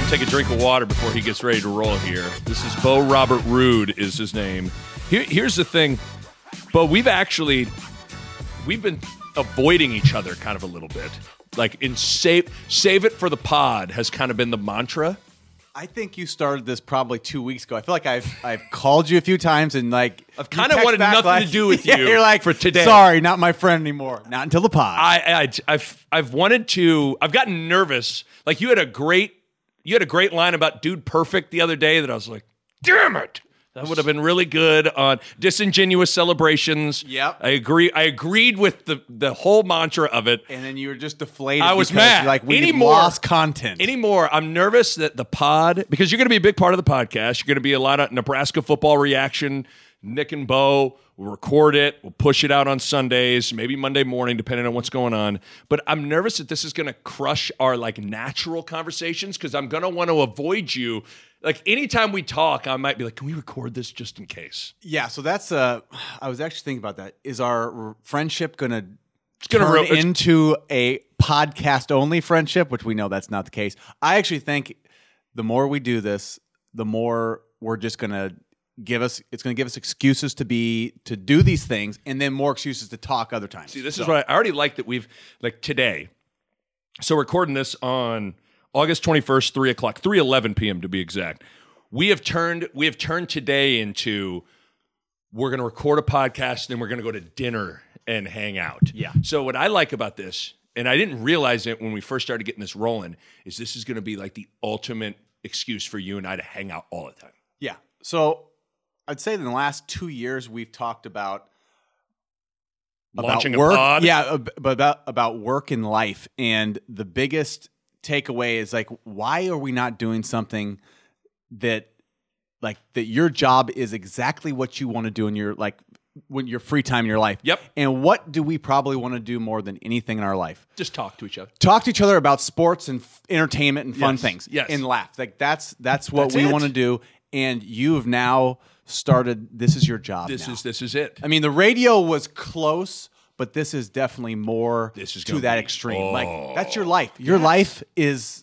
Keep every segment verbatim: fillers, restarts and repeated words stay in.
him take a drink of water before he gets ready to roll here. This is Bo Robert Roode is his name. Here, here's the thing, Bo, we've actually, we've been avoiding each other kind of a little bit. Like in save, save it for the pod has kind of been the mantra. I think you started this probably two weeks ago. I feel like I've I've called you a few times and like I've kind of wanted nothing like, to do with yeah, you. You're like for today. Sorry, not my friend anymore. Not until the pod. I, I I've I've wanted to. I've gotten nervous. Like you had a great you had a great line about Dude Perfect the other day that I was like, damn it. That would have been really good on disingenuous celebrations. Yep. I agree. I agreed with the, the whole mantra of it. And then you were just deflated. I was because mad. You're like we Anymore, lost content. Anymore, I'm nervous that the pod, because you're going to be a big part of the podcast. You're going to be a lot of Nebraska football reaction. Nick and Bo will record it. We'll push it out on Sundays, maybe Monday morning, depending on what's going on. But I'm nervous that this is going to crush our like natural conversations because I'm going to want to avoid you. Like anytime we talk, I might be like, can we record this just in case? Yeah, so that's uh I was actually thinking about that. Is our friendship going to It's gonna turn ro- it's- into a podcast only friendship, which we know that's not the case. I actually think the more we do this, the more we're just going to give us it's going to give us excuses to be to do these things and then more excuses to talk other times. See, this so. is what I, I already like that we've like today. So recording this on August twenty-first, three o'clock, three eleven p.m. to be exact. We have turned we have turned today into we're going to record a podcast and then we're going to go to dinner and hang out. Yeah. So what I like about this, and I didn't realize it when we first started getting this rolling, is this is going to be like the ultimate excuse for you and I to hang out all the time. Yeah. So I'd say in the last two years we've talked about Launching about work. a pod. Yeah, but about about work and life, and the biggest takeaway is like, why are we not doing something that like that your job is exactly what you want to do in your like when your free time in your life? Yep. And what do we probably want to do more than anything in our life? Just talk to each other. Talk to each other about sports and f- entertainment and fun Yes. things. Yes. And laugh. Like that's that's what That's we it. want to do. And you have now started. This is your job. This now. is this is it. I mean, the radio was close, but this is definitely more This is to gonna that be- extreme. Oh. Like that's your life. Your life is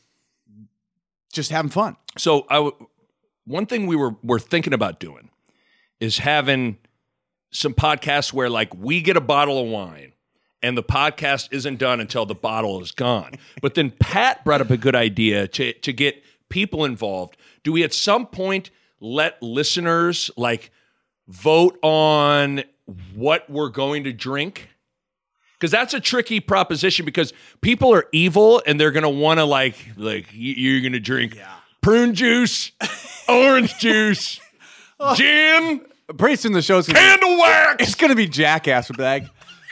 just having fun. So I w- one thing we were were thinking about doing is having some podcasts where like we get a bottle of wine and the podcast isn't done until the bottle is gone. But then Pat brought up a good idea to to get people involved. Do we at some point let listeners like vote on what we're going to drink? Because that's a tricky proposition because people are evil and they're going to want to like, like y- you're going to drink prune juice, orange juice, gin, Pretty soon the show's gonna candle be, wax. it's going to be Jackass with like,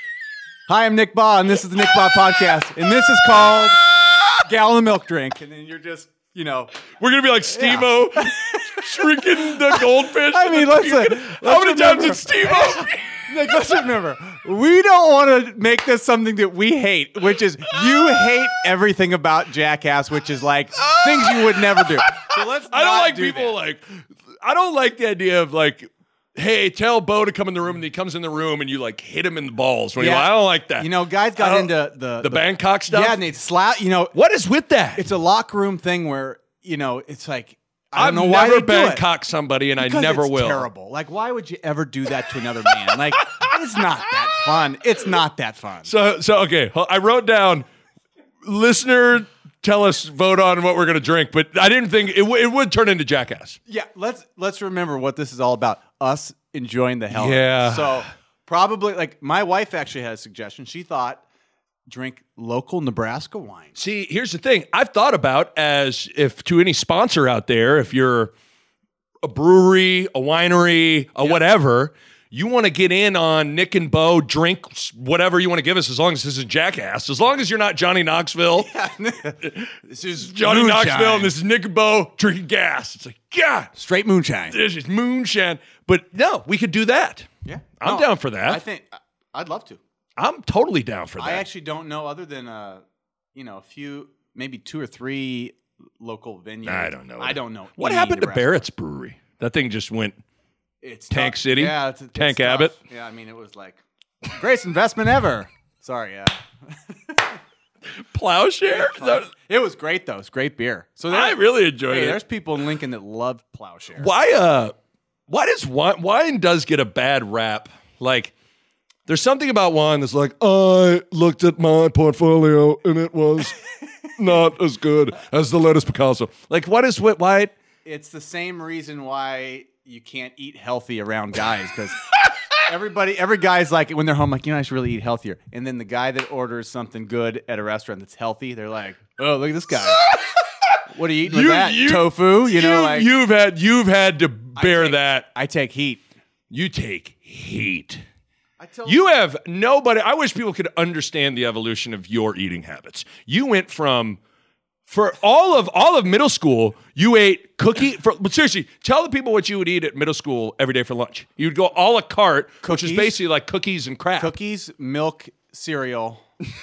hi, I'm Nick Baugh, and this is the Nick Baugh Podcast, and this is called Gallon of Milk Drink, and then you're just, you know, We're going to be like Steve-O drinking the goldfish. I mean, listen, How many let's times remember- did Steve-O? Nick, let's remember, we don't want to make this something that we hate, which is you hate everything about Jackass, which is like things you would never do. So let's. I don't not like do people that. like, I don't like the idea of like, hey, tell Bo to come in the room, and he comes in the room and you like hit him in the balls. When Yeah. you're like, I don't like that. You know, guys I got don't- into the the Bangkok stuff? Yeah, and they slap. You know, What is with that? it's a locker room thing where you know it's like I I've don't know why never they do it. Bangkok somebody, and I Because never it's will. Terrible. Like, why would you ever do that to another man? Like, it's not that fun. It's not that fun. So, so okay, I wrote down listener. Tell us, vote on what we're going to drink, but I didn't think it, w- it would turn into Jackass. Yeah, let's let's remember what this is all about. Us enjoying the hell. Yeah. Out of it. So probably like my wife actually had a suggestion. She thought drink local Nebraska wine. See, here's the thing. I've thought about as if to any sponsor out there, if you're a brewery, a winery, a whatever, you want to get in on Nick and Bo, drink whatever you want to give us as long as this is Jackass. As long as you're not Johnny Knoxville. This is Johnny moonshine. Knoxville and this is Nick and Bo drinking gas. It's like, yeah, straight moonshine. this is moonshine. But no, we could do that. Yeah, I'm No, down for that. I think I'd love to. I'm totally down for that. I actually don't know other than uh, you know, a few, maybe two or three local venues. I don't know. I don't know. What any happened to Nebraska Barrett's Brewery? That thing just went It's Tank tough. City? Yeah, it's, it's Tank tough. Abbott? Yeah, I mean, it was like greatest investment ever. Sorry, yeah. Plowshare? That- It was great though. It's great beer. So there, I really enjoyed hey, it. there's people in Lincoln that love Plowshare. Why uh why does wine wine does get a bad rap? Like there's something about wine that's like, I looked at my portfolio and it was not as good as the Lettuce Picasso. Like what is what why It's the same reason why you can't eat healthy around guys because everybody, every guy's like when they're home, like you know, I should really eat healthier. And then the guy that orders something good at a restaurant that's healthy, they're like, oh, look at this guy. What are you eating with You- that? you- Tofu? You know, you, like you've had you've had to bear take- that. I take heat. You take heat. I tell You have nobody. I wish people could understand the evolution of your eating habits. You went from for all of all of middle school, you ate cookie. For, but seriously, tell the people what you would eat at middle school every day for lunch. You'd go a la carte, which is Cookies? basically like cookies and crap. cookies, milk, cereal.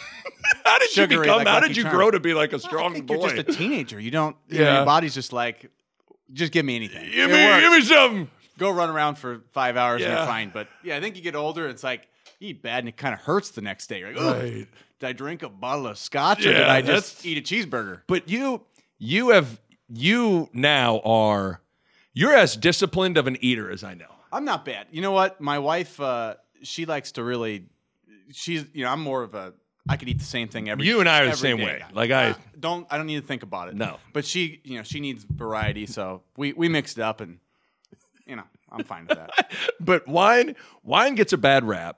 How did Sugary, you become? like how Lucky did you Charms. grow to be like a I strong think boy? you're just a teenager. You don't. You know, Yeah. your body's just like, just give me anything. give It me, works. give me something. Go run around for five hours and Yeah. you're fine. But yeah, I think you get older, it's like you eat bad and it kind of hurts the next day. You're like, oh, Right. did I drink a bottle of scotch or Yeah, did I that's- just eat a cheeseburger? But you, you have, you now are, you're as disciplined of an eater as I know. I'm not bad. You know what? My wife, uh, she likes to really. She's, you know, I'm more of a. I could eat the same thing every. You and I are the every same day way. guy. Like I- Uh, don't. I don't need to think about it. No. But she, you know, she needs variety, so we we mixed it up, and you know, I'm fine with that. But wine, wine gets a bad rap.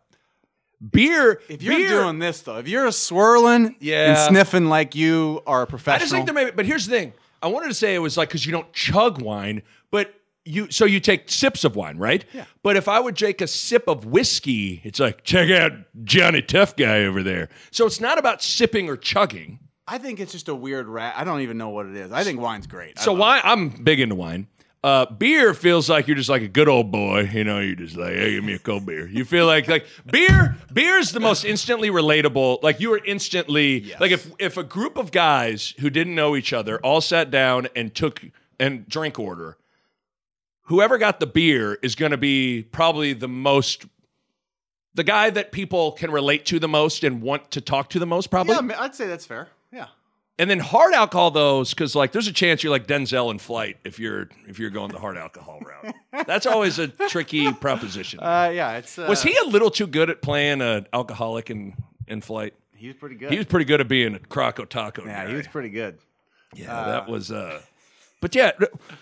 Beer, If you're beer, doing this though, if you're swirling Yeah. and sniffing like you are a professional, I just think there may be, but here's the thing. I wanted to say it was like because you don't chug wine, but you so you take sips of wine, right? Yeah. But if I would take a sip of whiskey, it's like check out Johnny Tough Guy over there. So it's not about sipping or chugging. I think it's just a weird rat. I don't even know what it is. I think wine's great. I So love wine, I'm big into wine. Uh, beer feels like you're just like a good old boy, you know. You're just like, hey, give me a cold beer. You feel like like beer. Beer is the most instantly relatable. Like you are instantly Yes. like if if a group of guys who didn't know each other all sat down and took and drink order, whoever got the beer is going to be probably the most, the guy that people can relate to the most and want to talk to the most, probably. Yeah, I'd say that's fair. Yeah. And then hard alcohol, those because like there's a chance you're like Denzel in Flight if you're if you're going the hard alcohol route. That's always a tricky proposition. Uh, yeah. It's uh, Was he a little too good at playing an alcoholic in, in Flight? He was pretty good. He was pretty good at being a Croco Taco yeah, guy. he was pretty good. yeah, that was. Uh, but yeah,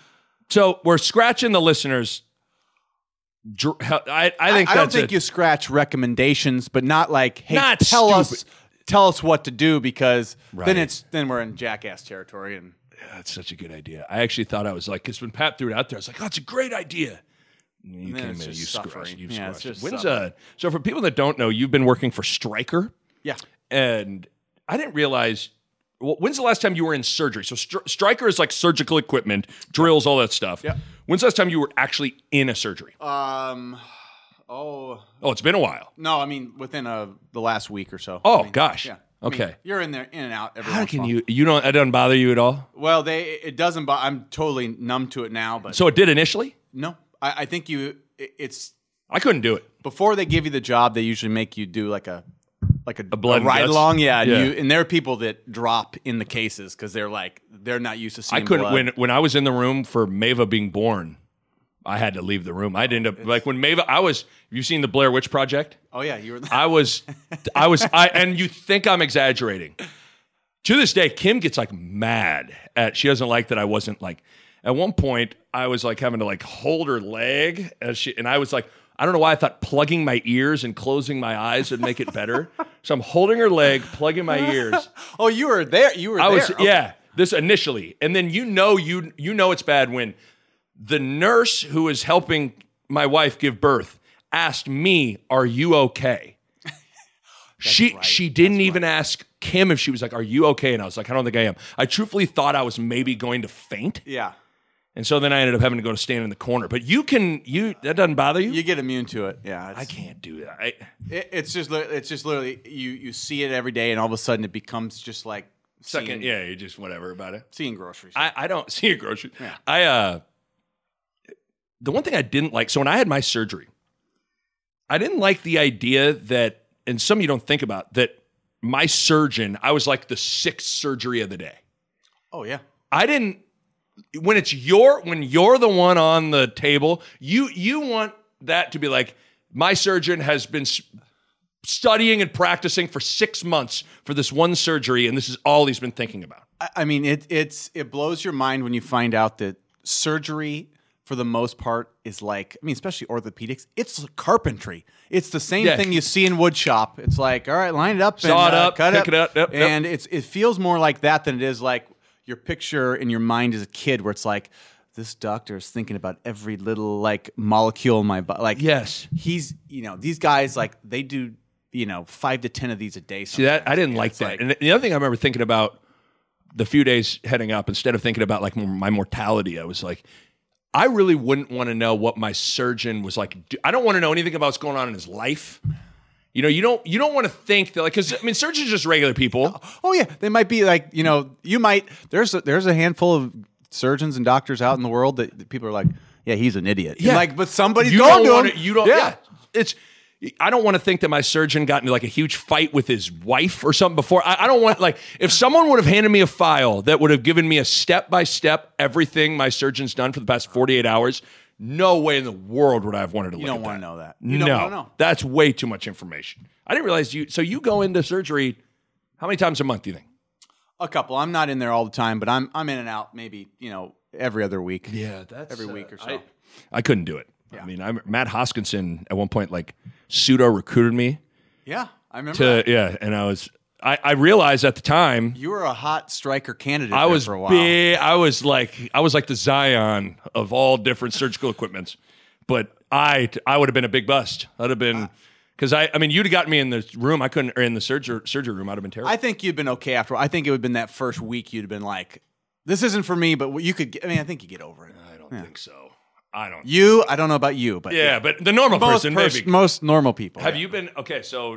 so we're scratching the listeners. dr- I I think I, I don't that's think a- you scratch recommendations, but not like, hey, Not tell us, stupid. tell us what to do because Right. then it's then we're in jackass territory. And That's such a good idea. I actually thought I was like, because when Pat threw it out there, I was like, oh, it's a great idea. And you then came it's in, just you suffering. scratched. You Yeah, it's scratched. just When's suffering. uh? So for people that don't know, you've been working for Stryker, yeah, and I didn't realize. Well, when's the last time you were in surgery? So Str- Stryker is like surgical equipment, drills, all that stuff. Yeah. When's the last time you were actually in a surgery? um, oh Oh, it's been a while. no, I mean within a the last week or so. Oh, I mean, gosh. yeah. I mean, Okay. you're in there, in and out. Every How once in a can while. you? You don't. It doesn't bother you at all. Well, they it doesn't. Bo- I'm totally numb to it now. But So it did initially. no, I, I think you. It, it's I couldn't do it. before they give you the job. They usually make you do like a like a, blood and ride guts? along. Yeah, and, Yeah. You, and there are people that drop in the cases because they're like they're not used to seeing. I couldn't blood. when when I was in the room for Mava being born. I had to leave the room. I'd end up like when Mava. I was. Have you seen the Blair Witch Project? Oh yeah, you were. I was. I was. I and you think I'm exaggerating? To this day, Kim gets like mad at. She doesn't like that I wasn't like. At one point, I was like having to like hold her leg as she, and I was like, I don't know why I thought plugging my ears and closing my eyes would make it better. So I'm holding her leg, plugging my ears. Oh, you were there. You were I there. was Okay. yeah. This initially, and then you know you you know it's bad when the nurse who is helping my wife give birth asked me, "Are you okay?" she right. she didn't even ask Kim if she was like, "Are you okay?" And I was like, "I don't think I am." I truthfully thought I was maybe going to faint, Yeah, and so then I ended up having to go to stand in the corner. But you can you that doesn't bother you? you get immune to it. Yeah, it's, I can't do that. I, It, it's just li- it's just literally you you see it every day, and all of a sudden it becomes just like second, seeing, yeah, you just whatever about it. seeing groceries. I, I don't see a grocery. Yeah. I uh the one thing I didn't like, so when I had my surgery, I didn't like the idea that, and some of you don't think about, that my surgeon, I was like the sixth surgery of the day. Oh yeah. I didn't, when it's your, when you're the one on the table, you, you want that to be like, my surgeon has been studying and practicing for six months for this one surgery, and this is all he's been thinking about. I, I mean, it it's it blows your mind when you find out that surgery, for the most part, is like, I mean, especially orthopedics, it's carpentry. It's the same Yeah. thing you see in wood shop. It's like, all right, line it up, Saw and it uh, up, cut pick it it up, yep, yep. and it's it feels more like that than it is like your picture in your mind as a kid, where it's like, this doctor is thinking about every little like molecule in my body. Like, Yes. he's, you know, these guys, like, they do, you know, five to ten of these a day. See, that I didn't Yeah, like it's that. And the other thing I remember thinking about the few days heading up, instead of thinking about like my mortality, I was like, I really wouldn't want to know what my surgeon was like. I don't want to know anything about what's going on in his life. You know, you don't you don't want to think that, like, because I mean, surgeons are just regular people. Oh yeah, they might be like, you know, you might. There's a, there's a handful of surgeons and doctors out in the world that, that people are like, yeah, he's an idiot. Yeah. And like, but somebody's You going don't to want him. to. You don't. Yeah. Yeah. It's. I don't want to think that my surgeon got into like a huge fight with his wife or something before. I, I don't want, like, if someone would have handed me a file that would have given me a step by step everything my surgeon's done for the past forty-eight hours, no way in the world would I have wanted to You look don't at want to that. know that. You no, don't want to know. That's way too much information. I didn't realize you. So you go into surgery how many times a month do you think? A couple. I'm not in there all the time, but I'm I'm in and out. Maybe, you know, every other week. Yeah, that's every week or so. I, I couldn't do it. Yeah. I mean, I'm, Matt Hoskinson at one point like pseudo recruited me Yeah, I remember. to that. yeah, and I was I, I realized at the time You were a hot striker candidate. I there was for a while. big. I was like I was like the Zion of all different surgical equipments, but I I would have been a big bust. I'd have been because I I mean you'd have gotten me in the room. I couldn't or in the surgery surgery room. I'd have been terrible. I think you'd been okay after. I think it would have been that first week you'd have been like, this isn't for me, but you could. Get, I mean, I think you get over it. I don't think so. I don't. You, I don't know about you, but Yeah, but the normal most person pers- maybe. most normal people. Have yeah. you been okay? So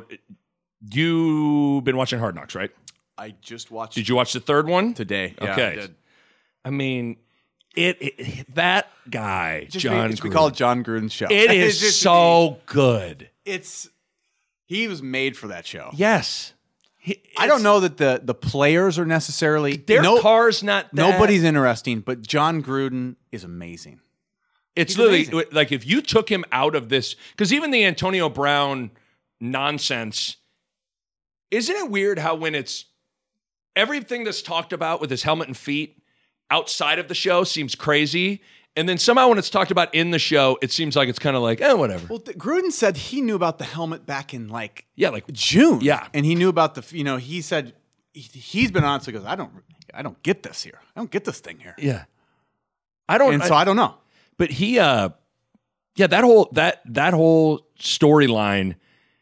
you've been watching Hard Knocks, right? I just watched. Did you watch the third one today? Yeah, Okay. I did. I mean, it, it that guy Just John. we, we Gruden, call it John Gruden's show. It is It's just- so good. It's he was made for that show. Yes. He- I don't it's- know that the the players are necessarily Their no, car's not that. nobody's interesting, but John Gruden is amazing. It's he's literally amazing. like if you took him out of this, because even the Antonio Brown nonsense, isn't it weird how when it's everything that's talked about with his helmet and feet outside of the show seems crazy, and then somehow when it's talked about in the show, it seems like it's kind of like, eh, whatever. Well, th- Gruden said he knew about the helmet back in like Yeah, like June. Yeah. and he knew about the. You know, he said he, he's been honest. He goes, I don't, I don't get this here. I don't get this thing here. yeah. I don't. And so I don't know. But he, uh, yeah, that whole that that whole storyline.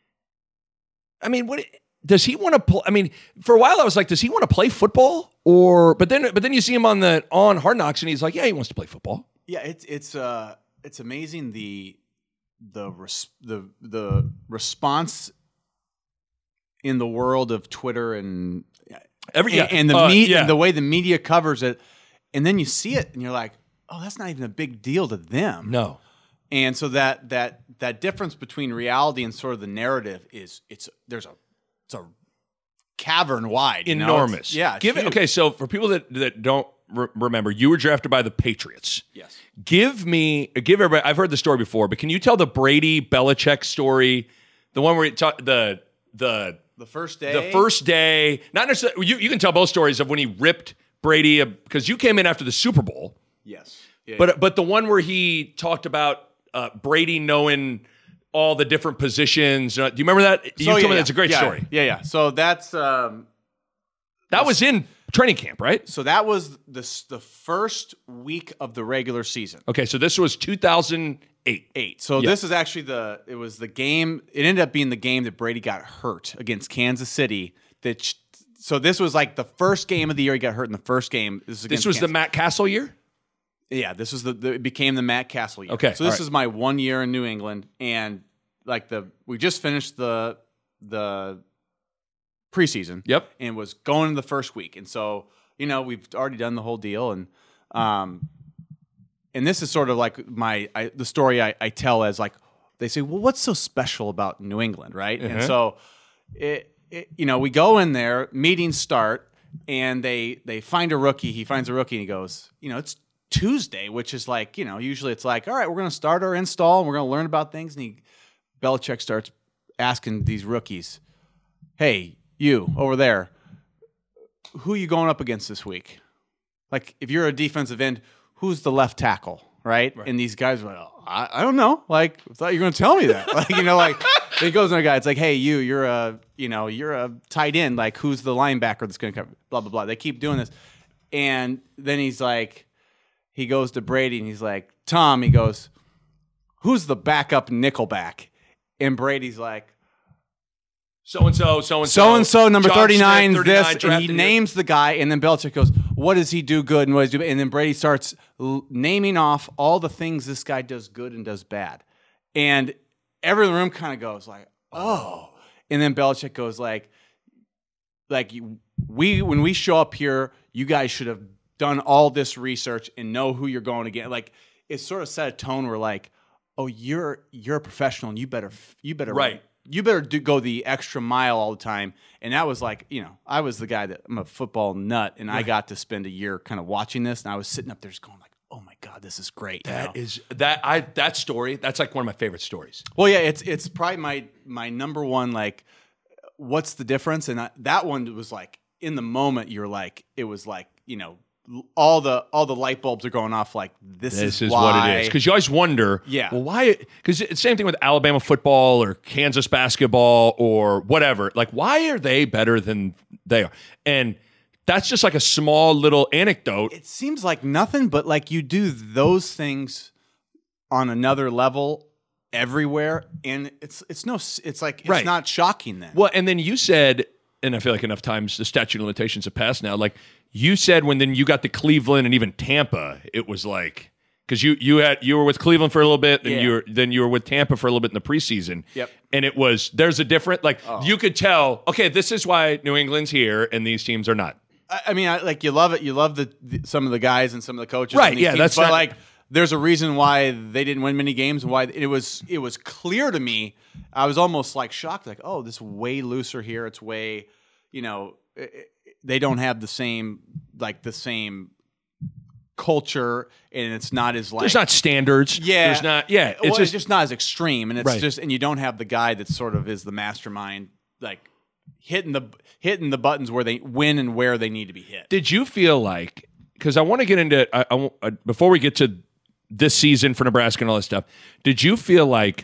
I mean, what does he want to play? I mean, for a while I was like, does he want to play football? Or but then but then you see him on the on Hard Knocks and he's like, yeah, he wants to play football. Yeah, it's it's uh it's amazing the the res- the the response in the world of Twitter and Every and, and the uh, me- yeah. and the way the media covers it, and then you see it and you're like, oh, that's not even a big deal to them. no. And so that that that difference between reality and sort of the narrative is it's there's a it's a cavern wide, you know? It's- Enormous. yeah. it's Give it huge. okay. So for people that that don't re- remember, you were drafted by the Patriots. Yes. Give me, give everybody. I've heard the story before, but can you tell the Brady Belichick story, the one where it ta- the the The first day. the first day, not necessarily. You, you can tell both stories of when he ripped Brady because you came in after the Super Bowl, Yes. Yeah, but but the one where he talked about uh, Brady knowing all the different positions. Uh, do you remember that? You So, told yeah, me that's a great yeah, story. Yeah, yeah. So that's um, That was in training camp, right? so that was the s- the first week of the regular season. Okay, so this was two thousand eight. Eight. So Yeah. this is actually the it was the game. It ended up being the game that Brady got hurt against Kansas City. That sh- so this was like the first game of the year he got hurt in the first game. This, is This against was the Kansas. Matt Castle year. Yeah, this was the, the it became the Matt Castle year. Okay, so this all right. is my one year in New England, and like the we just finished the the preseason. Yep. and was going into the first week, and so you know we've already done the whole deal, and um, and this is sort of like my I, the story I, I tell as like they say, well, what's so special about New England, right? And Uh-huh. so it it, you know, we go in there, meetings start, and they they find a rookie. He finds a rookie, and he goes, you know, it's Tuesday, which is like, you know, usually it's like, all right, we're going to start our install, and we're going to learn about things. And he, Belichick starts asking these rookies, hey, you over there, who are you going up against this week? Like, if you're a defensive end, who's the left tackle, right? right. And these guys are like, oh, I, I don't know. Like, I thought you were going to tell me that. Like, you know, like, he goes to a guy, it's like, hey, you, you're a, you know, you're a tight end. Like, who's the linebacker that's going to cover? Blah, blah, blah. They keep doing this. And then he's like, he goes to Brady, and he's like, Tom, he goes, who's the backup nickelback? And Brady's like, so-and-so, so-and-so. So-and-so, number John thirty-nine, Smith, this. thirty-nine, And he names the guy, and then Belichick goes, what does he do good and what does he do bad? And then Brady starts l- naming off all the things this guy does good and does bad. And everyone in the room kind of goes like, oh. And then Belichick goes like, like we when we show up here, you guys should have done all this research and know who you're going to get. Like, it sort of set a tone where like, oh, you're you're a professional and you better you better right. You better do, go the extra mile all the time. And that was like, you know, I was the guy that I'm a football nut, and right. I got to spend a year kind of watching this, and I was sitting up there just going like, oh my God, this is great. That you know? is that I that story, that's like one of my favorite stories. Well, yeah, it's it's probably my my number one, like, what's the difference? And I, that one was like, in the moment, you're like, it was like, you know, all the all the light bulbs are going off like, this, this is, is why. what it is. Because you always wonder, yeah. well, why? Because it's the same thing with Alabama football or Kansas basketball or whatever. Like, why are they better than they are? And that's just like a small little anecdote. It seems like nothing, but like you do those things on another level everywhere, and it's it's no, it's like it's right. not shocking then. Well, and then you said, and I feel like enough times the statute of limitations have passed now, like, you said when then you got to Cleveland and even Tampa, it was like, because you you had you were with Cleveland for a little bit, then yeah. you were then you were with Tampa for a little bit in the preseason. Yep. And it was there's a different like oh. you could tell, okay, this is why New England's here and these teams are not. I, I mean, I, like you love it, you love the, the some of the guys and some of the coaches, right? Yeah, teams, that's but not, like there's a reason why they didn't win many games and why it was it was clear to me. I was almost like shocked, like, oh, this is way looser here. It's way, you know. It, they don't have the same like the same culture, and it's not as like there's not standards. Yeah, there's not. Yeah, it's, well, just, it's just not as extreme, and it's right. just and you don't have the guy that sort of is the mastermind, like hitting the hitting the buttons where they win and where they need to be hit. Did you feel like, because I want to get into I, I, I, before we get to this season for Nebraska and all this stuff, did you feel like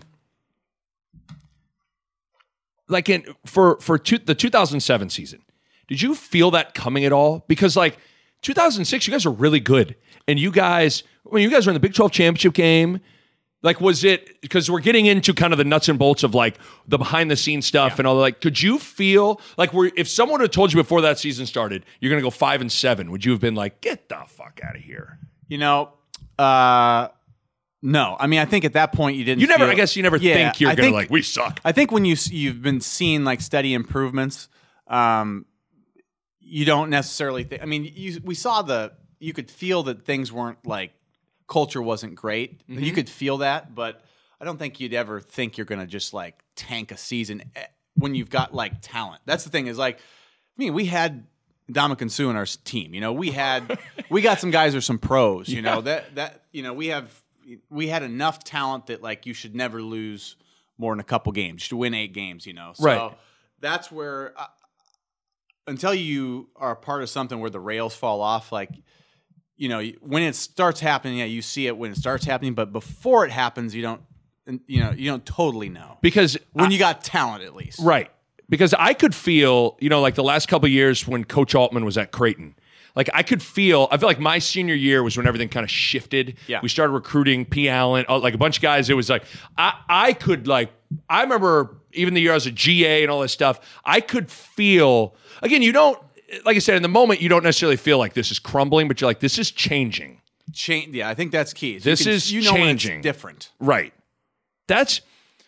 like in for for two, the two thousand seven season? Did you feel that coming at all? Because like two thousand six, you guys were really good, and you guys, when you guys were in the Big twelve championship game, like was it because we're getting into kind of the nuts and bolts of like the behind the scenes stuff yeah. and all that? Like, could you feel like we're, if someone had told you before that season started, you're going to go five and seven, would you have been like, get the fuck out of here? You know, uh, no. I mean, I think at that point you didn't. You never. Feel, I guess you never yeah, think you're going to like we suck. I think when you you've been seeing like steady improvements. Um, You don't necessarily think. I mean, you, we saw the. You could feel that things weren't like culture wasn't great. Mm-hmm. You could feel that, but I don't think you'd ever think you're going to just like tank a season when you've got like talent. That's the thing is like, I mean, we had Ndamukong Suh in our team. You know, we had we got some guys who are some pros. You yeah. know that that you know we have we had enough talent that like you should never lose more than a couple games. You should win eight games. You know, so right. that's where. Uh, Until you are a part of something where the rails fall off, like, you know, when it starts happening, yeah, you see it when it starts happening, but before it happens, you don't, you know, you don't totally know. Because when I, you got talent, at least. Right. Because I could feel, you know, like the last couple of years when Coach Altman was at Creighton, like I could feel, I feel like my senior year was when everything kind of shifted. Yeah. We started recruiting P. Allen, like a bunch of guys. It was like, I, I could like, I remember even the year I was a G A and all this stuff, I could feel, again, you don't, like I said, in the moment, you don't necessarily feel like this is crumbling, but you're like, this is changing. Change, yeah, I think that's key. This you can, is you know changing. When it's different. Right. That's,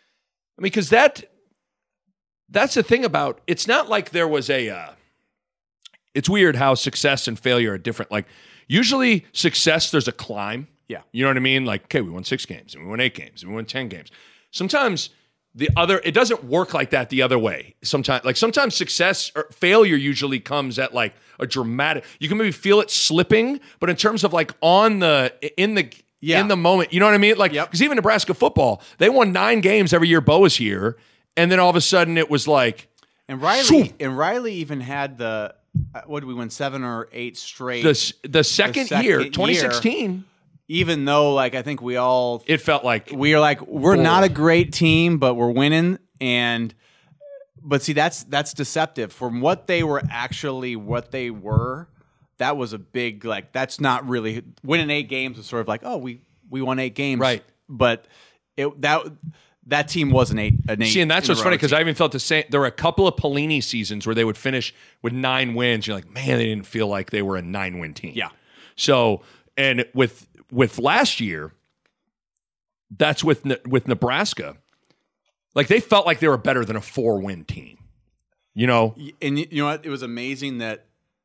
I mean, because that, that's the thing about, it's not like there was a, uh, it's weird how success and failure are different. Like, usually success, there's a climb. Yeah. You know what I mean? Like, okay, we won six games, and we won eight games, and we won ten games. Sometimes the other, it doesn't work like that the other way. Sometimes, like sometimes success or failure usually comes at like a dramatic, you can maybe feel it slipping, but in terms of like on the, in the, Yeah. in the moment, you know what I mean? Like, Yep. because even Nebraska football, they won nine games every year Bo was here. And then all of a sudden it was like, And Riley Shoo. and Riley even had the uh, what did we win seven or eight straight? the, the second, second year, year. twenty sixteen, even though like I think we all it felt like, we are like we're Boy. not a great team, but we're winning. And but see that's that's deceptive from what they were actually what they were. That was a big like that's not really winning eight games was sort of like oh we we won eight games Right. but it that that team was an eight an eight. see, and that's in a what's row funny because team. I even felt the same. There were a couple of Pelini seasons where they would finish with nine wins. You're like, man, they didn't feel like they were a nine win team. Yeah. So, and with with last year, that's with Ne- with Nebraska. Like they felt like they were better than a four win team. You know, And you know what? It was amazing that,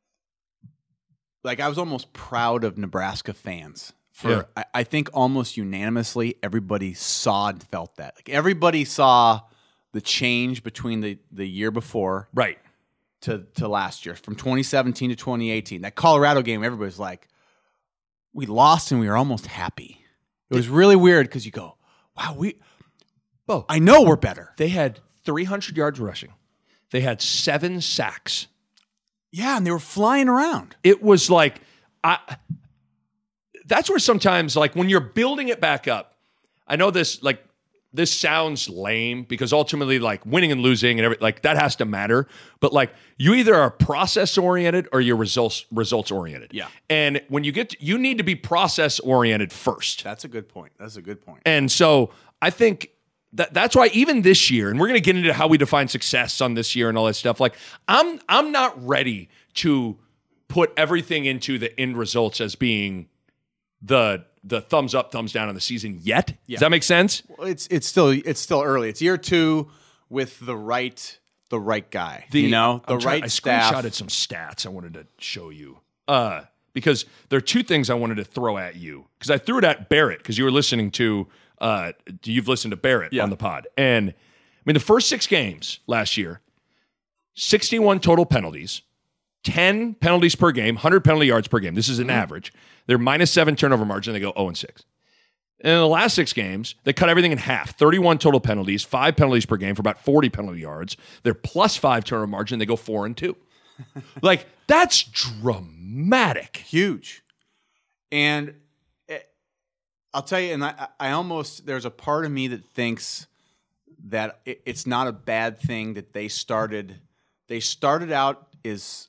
like, I was almost proud of Nebraska fans. For Yeah. I, I think almost unanimously, everybody saw and felt that. Like everybody saw the change between the, the year before right? to to last year, from twenty seventeen to twenty eighteen. That Colorado game, everybody's like, we lost and we were almost happy. It was really weird because you go, wow, we. Bo, I know we're better. they had three hundred yards rushing. They had seven sacks. Yeah, and they were flying around. It was like I that's where sometimes like when you're building it back up, I know this like this sounds lame because ultimately like winning and losing and every like that has to matter, but like you either are process oriented or you're results results oriented. Yeah. And when you get to, you need to be process oriented first. That's a good point. That's a good point. And so I think that that's why even this year, and we're going to get into how we define success on this year and all that stuff. Like I'm, I'm not ready to put everything into the end results as being the the thumbs up, thumbs down on the season yet. Yeah. Does that make sense? Well, it's it's still it's still early. It's year two with the right the right guy. The- you know, the I'm trying- right I staff. screenshotted some stats I wanted to show you. Uh, because there are two things I wanted to throw at you. Because I threw it at Barrett because you were listening to uh, you've listened to Barrett Yeah. on the pod. And I mean the first six games last year, sixty-one total penalties, ten penalties per game, one hundred penalty yards per game. This is an Mm-hmm. average. They're minus seven turnover margin. They go oh and six. And in the last six games, they cut everything in half. thirty-one total penalties, five penalties per game for about forty penalty yards. They're plus five turnover margin. They go four and two. Like, that's dramatic. Huge. And it, I'll tell you, and I, I almost there's a part of me that thinks that it, it's not a bad thing that they started. They started out as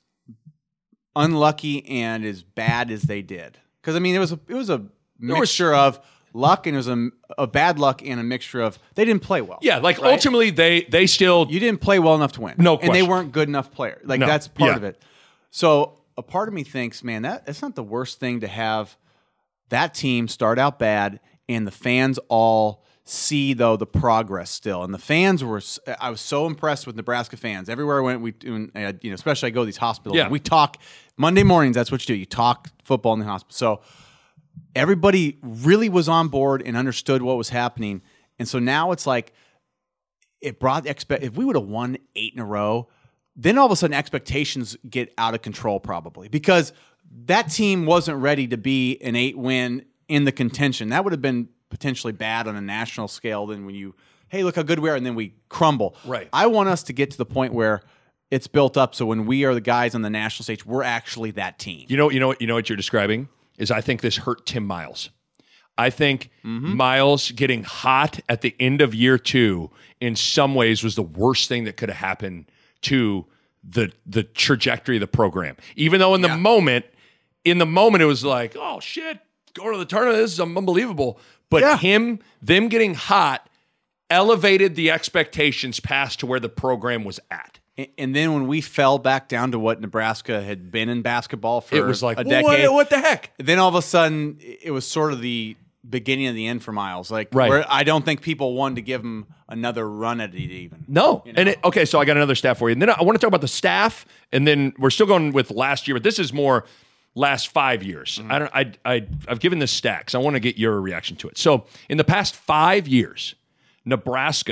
unlucky and as bad as they did. Because I mean, it was a, it was a was- mixture of luck and it was a, a bad luck and a mixture of they didn't play well. Yeah, like Right? ultimately they they still You didn't play well enough to win. No And they question. weren't good enough players. Like No. that's part Yeah. of it. So a part of me thinks, man, that that's not the worst thing to have that team start out bad and the fans all see though the progress still. And the fans were I was so impressed with Nebraska fans. Everywhere I went, we and, uh, you know, especially I go to these hospitals. Yeah. And we talk Monday mornings, that's what you do. You talk football in the hospital. So everybody really was on board and understood what was happening. And so now it's like it brought the expect if we would have won eight in a row, then all of a sudden expectations get out of control probably because that team wasn't ready to be an eight win in the contention. That would have been potentially bad on a national scale than when you, hey, look how good we are, and then we crumble. Right. I want us to get to the point where it's built up so when we are the guys on the national stage, we're actually that team. You know, you know what you know what you're describing is I think this hurt Tim Miles. I think Mm-hmm. Miles getting hot at the end of year two in some ways was the worst thing that could have happened to the the trajectory of the program. Even though in the Yeah. moment, in the moment it was like, oh shit, going to the tournament, this is unbelievable. But Yeah. him, them getting hot elevated the expectations past to where the program was at. And- And then when we fell back down to what Nebraska had been in basketball for It was like, a what, decade, what the heck? then all of a sudden it was sort of the beginning of the end for Miles. Like, Right. where I don't think people wanted to give him another run at it even. No. And it, okay, so I got another stat for you. And then I want to talk about the staff, and then we're still going with last year, but this is more last five years. I don't I I I've given this stat because I want to get your reaction to it. So in the past five years, Nebraska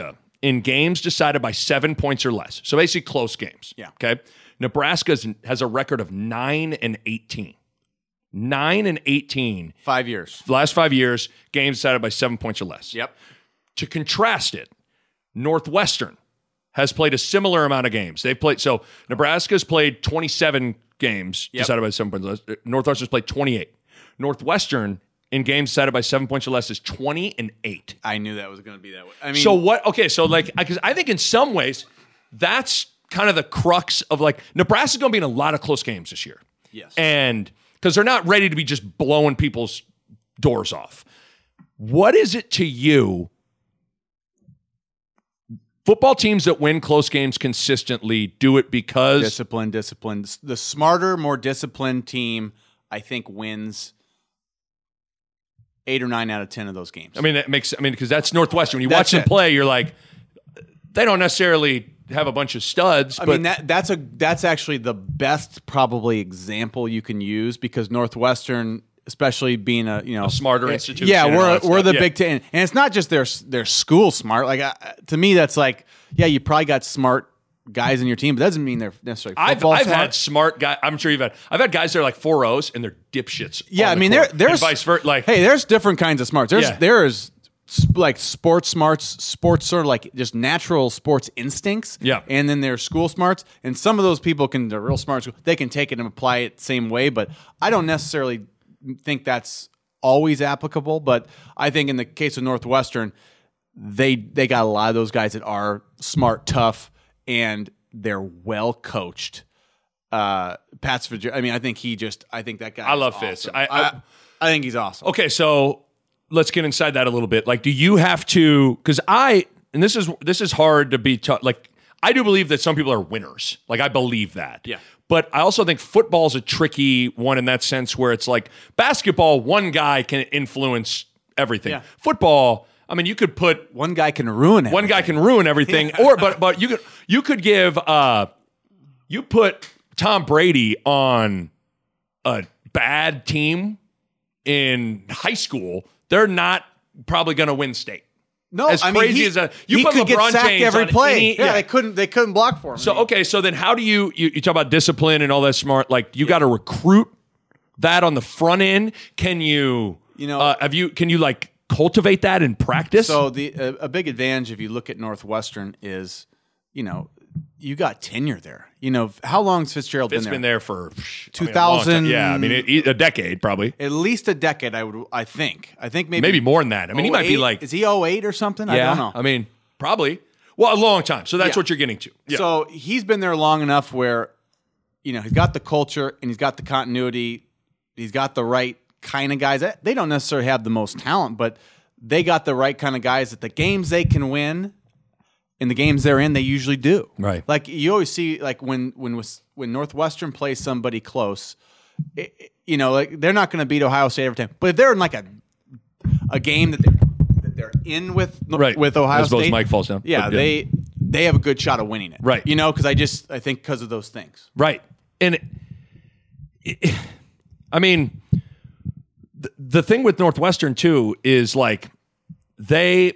in games decided by seven points or less. So basically close games. Yeah. Okay. Nebraska has a record of nine and eighteen. Nine and eighteen. Five years. The last five years, games decided by seven points or less. Yep. To contrast it, Northwestern has played a similar amount of games. They've played, so Nebraska's played twenty-seven games Yep. decided by seven points or less. Northwestern's played twenty-eight. Northwestern in games decided by seven points or less is twenty and eight. I knew that was going to be that way. I mean, So what? Okay, so like, because I think in some ways that's kind of the crux of like Nebraska's going to be in a lot of close games this year. yes. And because they're not ready to be just blowing people's doors off. What is it to you? Football teams that win close games consistently do it because discipline, discipline. The smarter, more disciplined team, I think, wins eight or nine out of ten of those games. I mean, that makes. I mean, because that's Northwestern. When you That's watch them it. play, you're like, they don't necessarily have a bunch of studs. I but mean that that's a that's actually the best probably example you can use because Northwestern, especially being a you know a smarter eh, institution. yeah, and all we're that we're stuff. the Yeah. Big Ten, and it's not just their their school smart. Like uh, to me, that's like yeah, you probably got smart guys in your team, but that doesn't mean they're necessarily I've football I've smart. had smart guys. I'm sure you've had. I've had guys that are like four O's and they're dipshits. Yeah, on I the mean, court. there there's and vice versa. Like, hey, there's different kinds of smarts. There's Yeah. there is sp- like sports smarts, sports sort of like just natural sports instincts. Yeah. and then there's school smarts, and some of those people can they're real smart. They can take it and apply it the same way, but I don't necessarily think that's always applicable. But I think in the case of Northwestern, they they got a lot of those guys that are smart, tough, and they're well coached. Uh, Pat's, I mean, I think he just, I think that guy. I is love Fitz. awesome. I- I, I- I think he's awesome. okay, so let's get inside that a little bit. Like, do you have to? Because I and this is this is hard to be taught. Like, I do believe that some people are winners. Like, I believe that. Yeah. But I also think football's a tricky one in that sense, where it's like basketball, one guy can influence everything. Yeah. Football, I mean, you could put One guy can ruin it. one guy can ruin everything, or but but you could you could give uh you put Tom Brady on a bad team in high school, they're not probably going to win state. No, as I mean, crazy he, as a you he put could LeBron get sacked James every on play. any- yeah, yeah. they couldn't. They couldn't block for him. So okay, so then how do you you, you talk about discipline and all that smart? Like you got to recruit that on the front end. Can you You know- uh, have you can you like cultivate that in practice? So the a, a big advantage if you look at Northwestern is, you know, you got tenure there. You know, how long's Fitzgerald it's been there? been there for psh, I two mean, a long time. thousand. Yeah, I mean it, a decade probably, At least a decade, I would. I think. I think maybe maybe more than that. I mean, he might be oh eight? like Is he oh eight or something? I yeah. don't know. I mean, probably well a long time. So that's Yeah. what you're getting to. Yeah. So he's been there long enough where, you know, he's got the culture and he's got the continuity. He's got the right kind of guys. They don't necessarily have the most talent, but they got the right kind of guys that the games they can win, in the games they're in, they usually do. Right. Like you always see, like when when when Northwestern plays somebody close, it, it- you know, like they're not going to beat Ohio State every time. But if they're in like a a game that they're, that they're in with Right. with Ohio As opposed State, Mike falls down. Yeah, But, yeah. they they have a good shot of winning it. Right. You know, because I just I think because of those things. Right. And it, it- I mean, the, the thing with Northwestern too is like they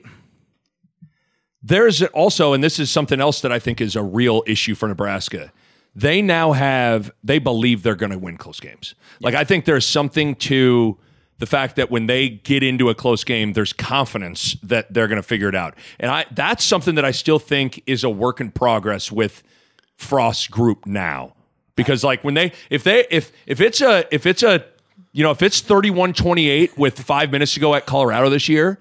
there's also, and this is something else that I think is a real issue for Nebraska. They now have they believe they're going to win close games. Like I think there's something to the fact that when they get into a close game, there's confidence that they're going to figure it out. And I that's something that I still think is a work in progress with Frost's group now. Because like when they if they if if it's a if it's a you know if it's thirty-one twenty-eight with five minutes to go at Colorado this year,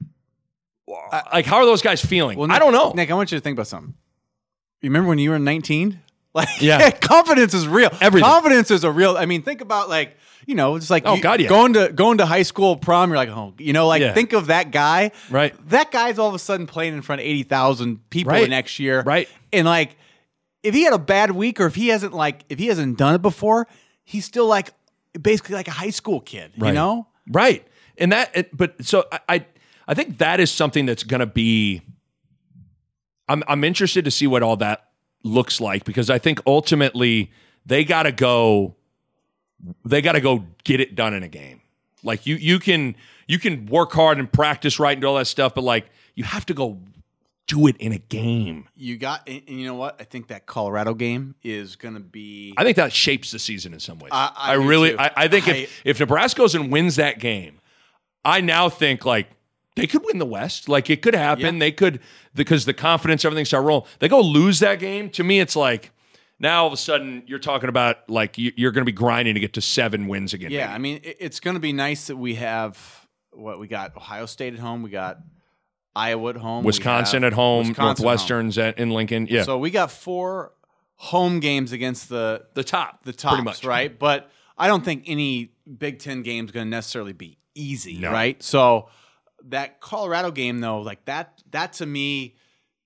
like how are those guys feeling? Well, I don't know. Nick, I want you to think about something. You remember when you were nineteen? Like, Yeah. confidence is real. Everything. Confidence is a real. I mean, think about like you know, it's like Oh, you- God, yeah. going to going to high school prom. You're like, oh, you know, like Yeah. think of that guy. Right. That guy's all of a sudden playing in front of eighty thousand people Right. the next year. Right. And like, if he had a bad week or if he hasn't like if he hasn't done it before, he's still like basically like a high school kid. You Right. know. Right. And that, it, but so I, I, I think that is something that's going to be. I'm, I'm interested to see what all that looks like because I think ultimately they got to go. They got to go get it done in a game. Like you, you can, you can work hard and practice right and do all that stuff, but like you have to go do it in a game. You got, and you know what? I think that Colorado game is going to be. I think that shapes the season in some ways. I, I, I really, too. I, I think I, if if Nebraska goes and wins that game, I now think like they could win the West. Like it could happen. Yeah. They could because the confidence, everything start rolling. They go lose that game. To me, it's like now all of a sudden you're talking about like you, you're going to be grinding to get to seven wins again. Yeah, maybe. I mean, it, it's going to be nice that we have what we got: Ohio State at home, we got Iowa at home, Wisconsin we have at home, Wisconsin Northwestern's at, in Lincoln. Yeah, So we got four home games against the the top, the tops, pretty much. right? But I don't think any Big Ten game is going to necessarily be easy, No. right? So that Colorado game, though, like that, that to me,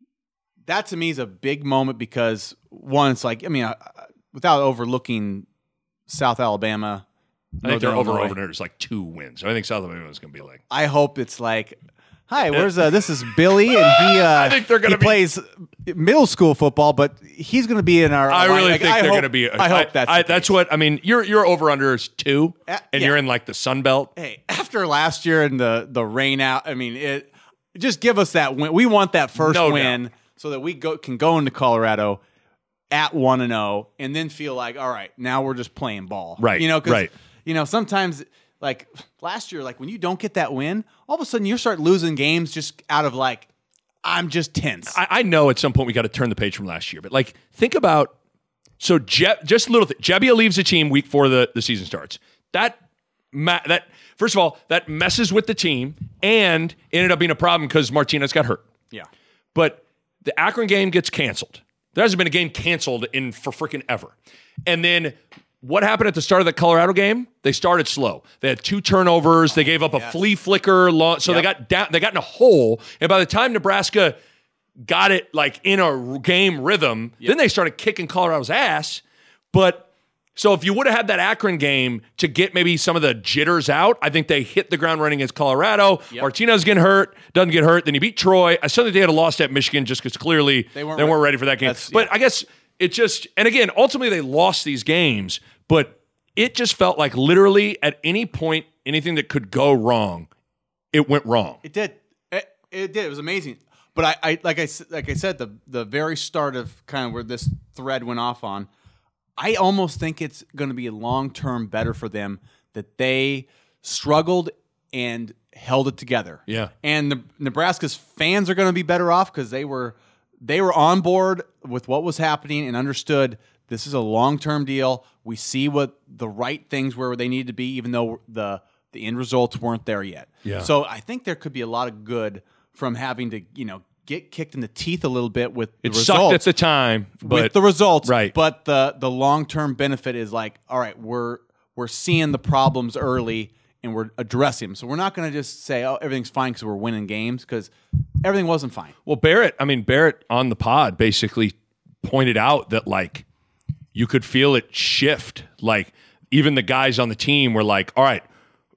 that to me is a big moment because one, it's like, I mean, uh, without overlooking South Alabama, I think they're Northern over Illinois, over There's like two wins. I think South Alabama is going to be like. I hope it's like, hi, where's uh, this is Billy, and he uh, I think they're gonna he be- plays middle school football, but he's going to be in our. I really like, think I they're hope- going to be. I hope that's I, the that's case. what I mean. Your your over under is two, Uh, and yeah. you're in like the Sun Belt. Hey, after last year and the the rain out, I mean, it just give us that win. We want that first No win doubt. so that we go can go into Colorado at one and zero, and then feel like, all right, now we're just playing ball, Right, You know, because right. you know sometimes like last year, like when you don't get that win, all of a sudden you start losing games just out of like, I'm just tense. I, I know at some point we got to turn the page from last year, but like think about so Je- just a little thing. Jebbia leaves the team week before the, the season starts. That ma- that first of all that messes with the team and ended up being a problem because Martinez got hurt. yeah, But the Akron game gets canceled. There hasn't been a game canceled in for freaking ever. And then what happened at the start of the Colorado game? They started slow. They had two turnovers. They gave up a yes. flea flicker. Long, so Yep. they got down. They got in a hole. And by the time Nebraska got it like in a game rhythm, then they started kicking Colorado's ass. But so if you would have had that Akron game to get maybe some of the jitters out, I think they hit the ground running against Colorado. Yep. Martinez getting hurt, doesn't get hurt. Then you beat Troy. I still think they had a loss at Michigan just because clearly They weren't they weren't re- ready for that game. That's- But yeah. I guess it just, and again, ultimately they lost these games, but it just felt like literally at any point, anything that could go wrong, it went wrong. It did. It, it did. It was amazing. But I, I like I s- like I said, the the very start of kind of where this thread went off on, I almost think it's going to be long term better for them that they struggled and held it together. Yeah. And the, Nebraska's fans are going to be better off because they were they were on board with what was happening and understood this is a long term deal. We see what the right things were where they needed to be, even though the the end results weren't there yet. Yeah. So I think there could be a lot of good from having to, you know, get kicked in the teeth a little bit with the It results. sucked at the time, but with the results, right. But the the long term benefit is like, all right, we're we're seeing the problems early and we're addressing them. So we're not going to just say, oh, everything's fine because we're winning games, because everything wasn't fine. Well, Barrett, I mean, Barrett on the pod basically pointed out that like you could feel it shift. Like even the guys on the team were like, all right,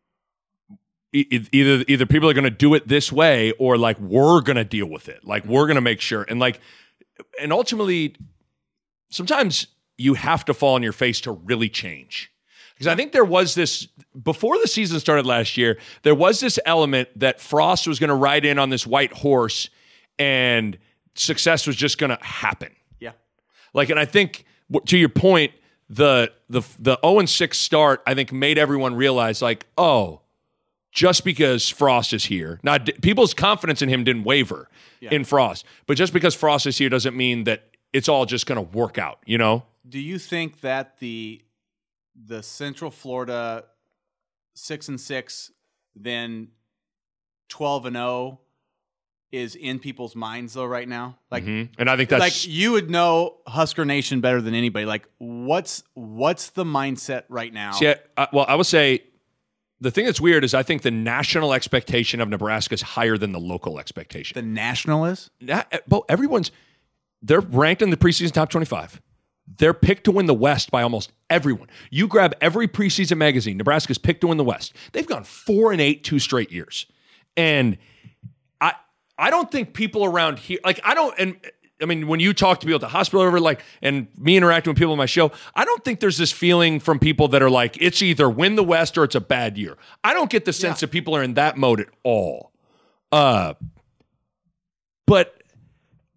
e- e- either either people are going to do it this way or like we're going to deal with it. Like we're going to make sure. And like, and ultimately, sometimes you have to fall on your face to really change. Because I think there was this, before the season started last year, there was this element that Frost was going to ride in on this white horse and success was just going to happen. Yeah. Like, and I think w- to your point, the the the oh and six start, I think made everyone realize like, oh, just because Frost is here. Now, d- people's confidence in him didn't waver Yeah. in Frost, but just because Frost is here doesn't mean that it's all just going to work out, you know? Do you think that the the Central Florida six and six, then twelve and zero is in people's minds though right now? Like, Mhm. And I think that's like you would know Husker Nation better than anybody. Like, what's what's the mindset right now? See, I, I, well, I would say the thing that's weird is I think the national expectation of Nebraska is higher than the local expectation. The national is Na- but everyone's they're ranked in the preseason top twenty-five. They're picked to win the West by almost everyone. You grab every preseason magazine, Nebraska's picked to win the West. They've gone four and eight two straight years, and I I don't think people around here like I don't and. I mean, when you talk to people at the hospital, or whatever, like, and me interacting with people on my show, I don't think there's this feeling from people that are like, it's either win the West or it's a bad year. I don't get the sense Yeah. that people are in that mode at all. Uh, but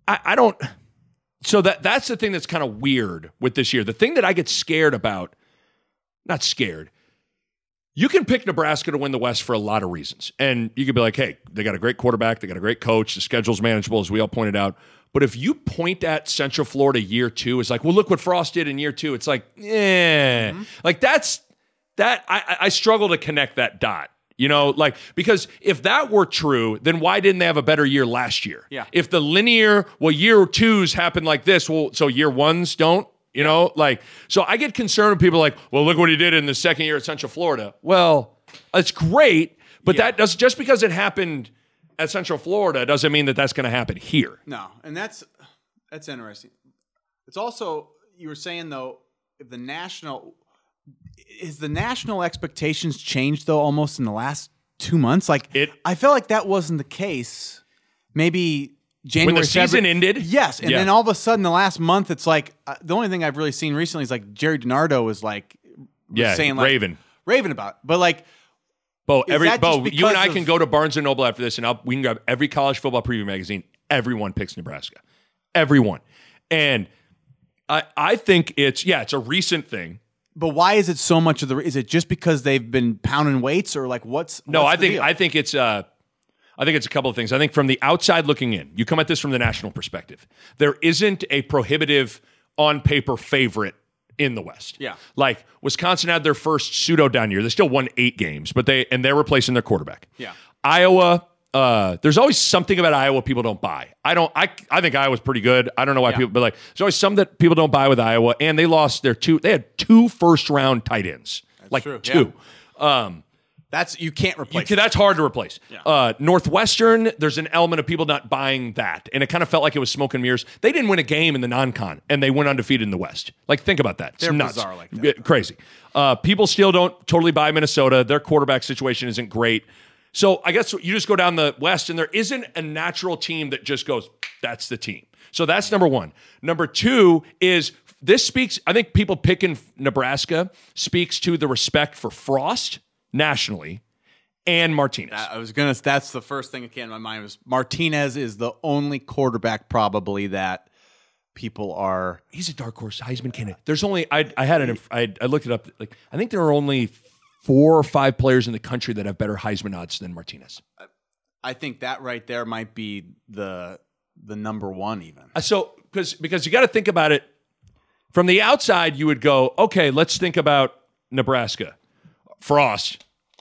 I, I don't. So that that's the thing that's kind of weird with this year. The thing that I get scared about, not scared. You can pick Nebraska to win the West for a lot of reasons. And you could be like, hey, they got a great quarterback. They got a great coach. The schedule's manageable, as we all pointed out. But if you point at Central Florida year two, it's like, well, look what Frost did in year two. It's like, yeah. Mm-hmm. Like that's, that, I, I struggle to connect that dot. You know, like, because if that were true, then why didn't they have a better year last year? Yeah. If the linear, well, year twos happen like this, well, so year ones don't? You know, like, so I get concerned with people like, well, look what he did in the second year at Central Florida. Well, it's great, but yeah. that does just because it happened at Central Florida doesn't mean that that's going to happen here. No, and that's that's interesting. It's also, you were saying though, if the national is the national expectations changed though almost in the last two months. Like it, I felt like that wasn't the case. Maybe. January, when the season February. ended? Yes. And yeah. then all of a sudden, the last month, it's like, uh, the only thing I've really seen recently is like Jerry DiNardo was like, was yeah, saying like, Raven. Raven about it. But like, Bo, every, Bo you and I of, can go to Barnes and Noble after this and I'll, we can grab every college football preview magazine. Everyone picks Nebraska. Everyone. And I, I think it's, yeah, it's a recent thing. But why is it so much of the, is it just because they've been pounding weights or like what's, no, what's I the think, deal? I think it's, uh, I think it's a couple of things. I think from the outside looking in, you come at this from the national perspective. There isn't a prohibitive on paper favorite in the West. Yeah. Like Wisconsin had their first pseudo down year. They still won eight games, but they and they're replacing their quarterback. Yeah. Iowa, uh, there's always something about Iowa people don't buy. I don't I I think Iowa's pretty good. I don't know why yeah. people but like there's always some that people don't buy with Iowa, and they lost their two they had two first round tight ends. That's like true. two. Yeah. Um That's you can't replace. You can, that's hard to replace. Yeah. Uh, Northwestern, there's an element of people not buying that, and it kind of felt like it was smoke and mirrors. They didn't win a game in the non-con, and they went undefeated in the West. Like, think about that. It's They're nuts. bizarre like that. Crazy. Uh, people still don't totally buy Minnesota. Their quarterback situation isn't great. So I guess you just go down the West, and there isn't a natural team that just goes, that's the team. So that's number one. Number two is this speaks. I think people picking Nebraska speaks to the respect for Frost nationally, and Martinez. I was gonna. That's the first thing that came to my mind was Martinez is the only quarterback probably that people are. He's a dark horse Heisman candidate. There's only I I had it. I I looked it up. Like I think there are only four or five players in the country that have better Heisman odds than Martinez. I think that right there might be the the number one even. Uh, so because because you got to think about it from the outside. You would go, okay, let's think about Nebraska. Frost.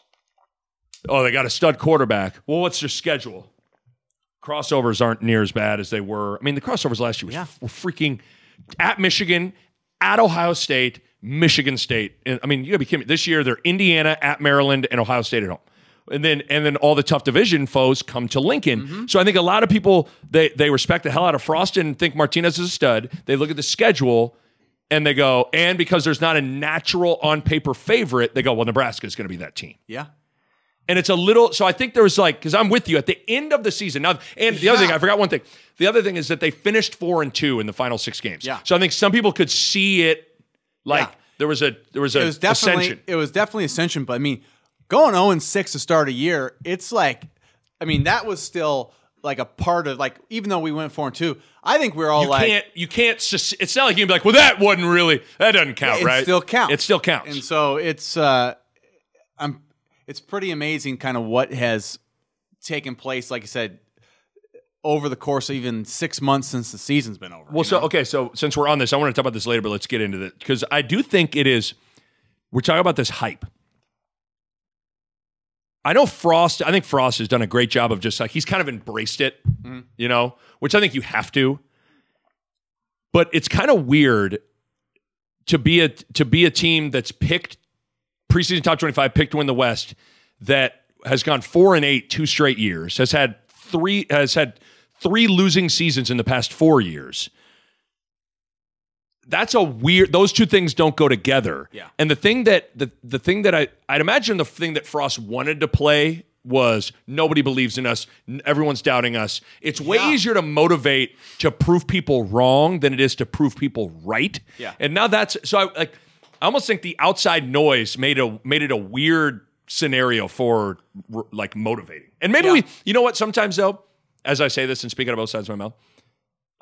Oh, they got a stud quarterback. Well, what's their schedule? Crossovers aren't near as bad as they were. I mean, the crossovers last year was, yeah. were freaking at Michigan, at Ohio State, Michigan State. And, I mean, you got to be kidding me. This year, they're Indiana, at Maryland, and Ohio State at home. And then and then all the tough division foes come to Lincoln. Mm-hmm. So I think a lot of people, they, they respect the hell out of Frost and think Martinez is a stud. They look at the schedule, and they go, and because there's not a natural on-paper favorite, they go, well, Nebraska is going to be that team. Yeah. And it's a little, so I think there was like, because I'm with you, at the end of the season, now, and the yeah. other thing, I forgot one thing. The other thing is that they finished four and two in the final six games. Yeah. So I think some people could see it like yeah. there was a there was a it was definitely, ascension. It was definitely ascension, but I mean, going oh and six to start a year, it's like, I mean, that was still like a part of, like, even though we went four and two, I think we're all you like, can't, you can't, it's not like you can be like, well, that wasn't really, that doesn't count, it right? It still counts. It still counts. And so it's, uh, I'm, it's pretty amazing kind of what has taken place, like I said, over the course of even six months since the season's been over. Well, so, know? okay, so since we're on this, I want to talk about this later, but let's get into it. Because I do think it is, we're talking about this hype. I know Frost, I think Frost has done a great job of just like, he's kind of embraced it, mm-hmm. you know, which I think you have to. But it's kind of weird to be a to be a team that's picked preseason top twenty-five, picked to win the West, that has gone four and eight two straight years, has had three has had three losing seasons in the past four years. That's a weird, those two things don't go together. Yeah. And the thing that the the thing that I I'd imagine the thing that Frost wanted to play was nobody believes in us, everyone's doubting us. It's way yeah. easier to motivate to prove people wrong than it is to prove people right. Yeah. And now that's so I like I almost think the outside noise made a made it a weird scenario for like motivating. And maybe yeah. we, you know what, sometimes though, as I say this and speaking out of both sides of my mouth,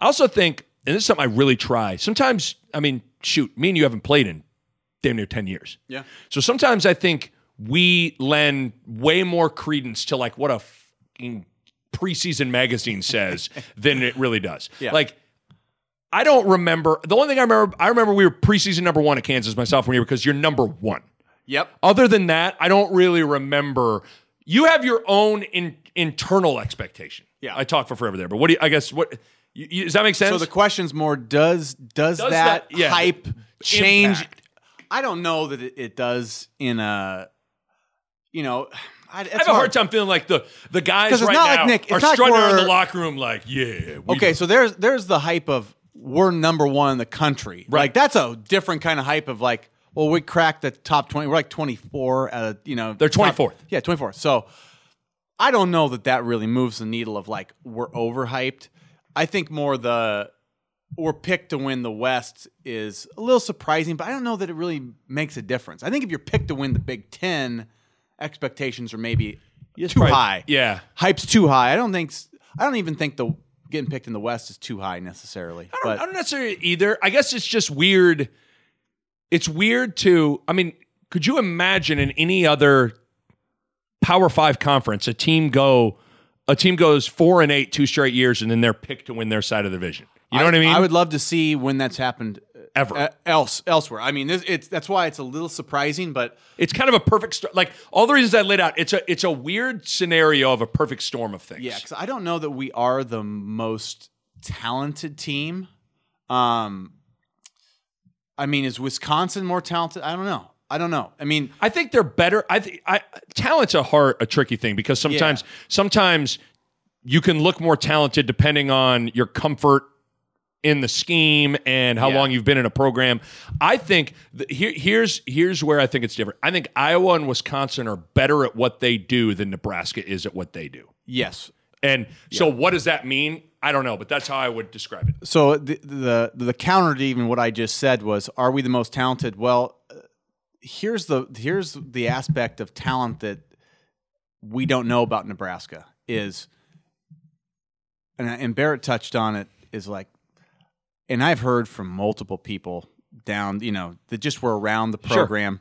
I also think, and this is something I really try. Sometimes, I mean, shoot, me and you haven't played in damn near ten years. Yeah. So sometimes I think we lend way more credence to like what a fucking preseason magazine says than it really does. Yeah. Like, I don't remember. The only thing I remember, I remember we were preseason number one at Kansas my sophomore year because you're number one. Yep. Other than that, I don't really remember. You have your own in, internal expectation. Yeah. I talk for forever there, but what do you, I guess, what, you, you, does that make sense? So the question's more, does does, Does that, that- yeah, hype change? impact. I don't know that it, it does in a, you know, I, it's I have a hard time feeling like the, the guys 'Cause it's right not now like Nick- it's are not strutting around in where- the locker room like, yeah. we Okay, know. so there's there's the hype of we're number one in the country. Right. Like that's a different kind of hype of like, well, we cracked the top twenty. We're like twenty-four out of, you know. They're top- twenty-fourth. Yeah, twenty-fourth. So I don't know that that really moves the needle of like we're overhyped. I think more the we're picked to win the West is a little surprising, but I don't know that it really makes a difference. I think if you're picked to win the Big Ten, expectations are maybe It's too probably- high. Yeah. Hype's too high. I don't think. s- I don't even think the getting picked in the West is too high necessarily. I don't, but I don't necessarily either. I guess it's just weird. It's weird to, I mean, could you imagine in any other Power Five conference, a team go, a team goes four and eight two straight years, and then they're picked to win their side of the division? You know what I mean? I would love to see when that's happened uh, Ever. uh, else elsewhere. I mean, this, it's that's why it's a little surprising, but It's kind of a perfect storm. Like all the reasons I laid out, it's a it's a weird scenario of a perfect storm of things. yeah, because I don't know that we are the most talented team. Um, I mean, is Wisconsin more talented? I don't know. I don't know. I mean, I think they're better. I think I talent's a hard a tricky thing because sometimes Yeah. sometimes you can look more talented depending on your comfort in the scheme and how Yeah. long you've been in a program. I think th- here, here's here's where I think it's different. I think Iowa and Wisconsin are better at what they do than Nebraska is at what they do. yes. And so what does that mean? I don't know, but that's how I would describe it. So the, the the counter to even what I just said was, are we the most talented? Well, uh, here's the here's the aspect of talent that we don't know about Nebraska is, and, and Barrett touched on it, is like, and I've heard from multiple people down, you know, that just were around the Sure. program.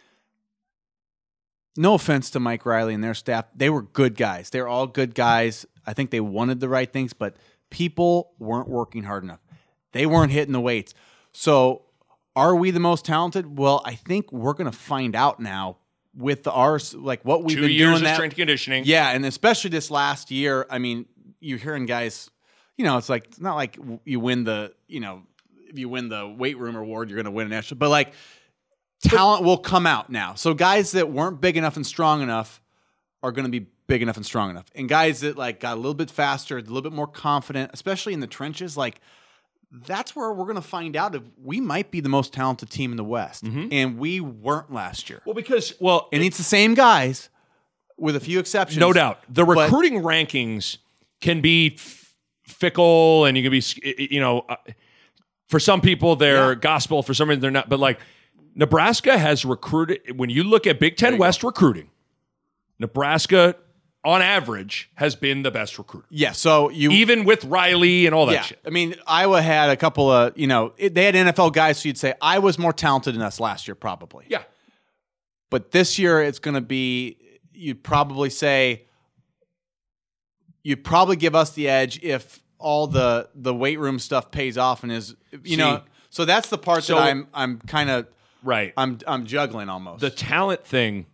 No offense to Mike Riley and their staff. They were good guys. They're all good guys. I think they wanted the right things, but people weren't working hard enough. They weren't hitting the weights. So are we the most talented? Well, I think we're going to find out now with the ours, like what we've Two been years doing of that. strength and conditioning. Yeah, and especially this last year. I mean, you're hearing guys, you know, it's like it's not like you win the, you know, if you win the weight room award, you're going to win a national. But like talent will come out now. So guys that weren't big enough and strong enough are going to be big enough and strong enough. And guys that like got a little bit faster, a little bit more confident, especially in the trenches, like that's where we're going to find out if we might be the most talented team in the West. Mm-hmm. And we weren't last year. Well, because well, And it's the same guys with a few exceptions. no doubt. The But- recruiting rankings can be f- fickle and you can be, you know, uh, for some people they're Yeah. gospel, for some reason they're not. But like Nebraska has recruited, when you look at Big Ten you West recruiting, Nebraska on average has been the best recruiter. Yeah, so you Even with Riley and all that yeah, shit. I mean, Iowa had a couple of, you know, it, they had N F L guys, so you'd say Iowa's more talented than us last year, probably. Yeah. But this year, it's going to be, you'd probably say, you'd probably give us the edge if all the the weight room stuff pays off and is, you See, know, so that's the part so- that I'm I'm kind of Right. I'm I'm juggling almost. The talent thing,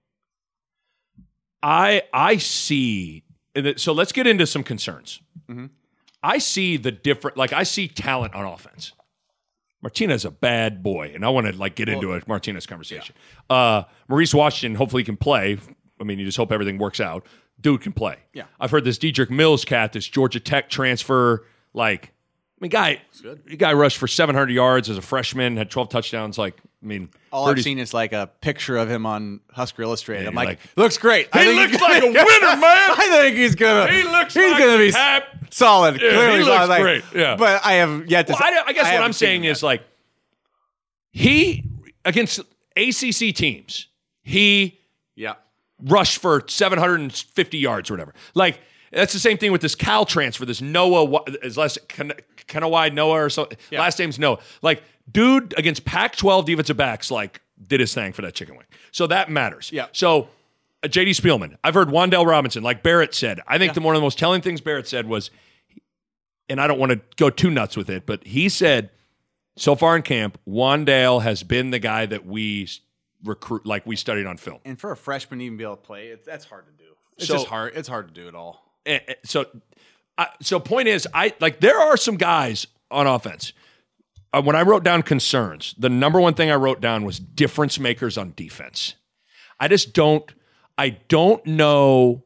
I I see. and it- So let's get into some concerns. Mm-hmm. I see the different, like I see talent on offense. Martinez a bad boy, and I want to like get into a Martinez conversation. Uh, Maurice Washington, hopefully he can play. I mean, you just hope everything works out. Dude can play. Yeah. I've heard this Dedrick Mills cat, this Georgia Tech transfer, like, I mean, guy, the guy rushed for seven hundred yards as a freshman, had twelve touchdowns. Like, I mean, all heard I've he's- seen is like a picture of him on Husker Illustrated. Yeah, I'm you're like, like, looks great. I He think looks he's like a gonna- winner, man. I think he's gonna. He looks he's like gonna be Cap. solid. Yeah, Clearly, he solid, looks like- great, yeah. but I have yet to. Well, I, I guess what haven't I'm seen saying him is yet. like he against A C C teams, he yeah, rushed for seven hundred fifty yards or whatever. Like That's the same thing with this Cal transfer, this Noah, is less Kanawai Noah or something. Yeah. Last name's Noah. Like, dude against Pac twelve defensive backs, like, did his thing for that chicken wing. So that matters. Yeah. So uh, J D Spielman, I've heard Wan'Dale Robinson, like Barrett said. I think yeah. the one of the most telling things Barrett said was, and I don't want to go too nuts with it, but he said, so far in camp, Wan'Dale has been the guy that we recruit, like we studied on film. And for a freshman to even be able to play, it, that's hard to do. It's so, just hard. It's hard to do it all. And, and so, I, so point is, I like there are some guys on offense. Uh, when I wrote down concerns, the number one thing I wrote down was difference makers on defense. I just don't. I don't know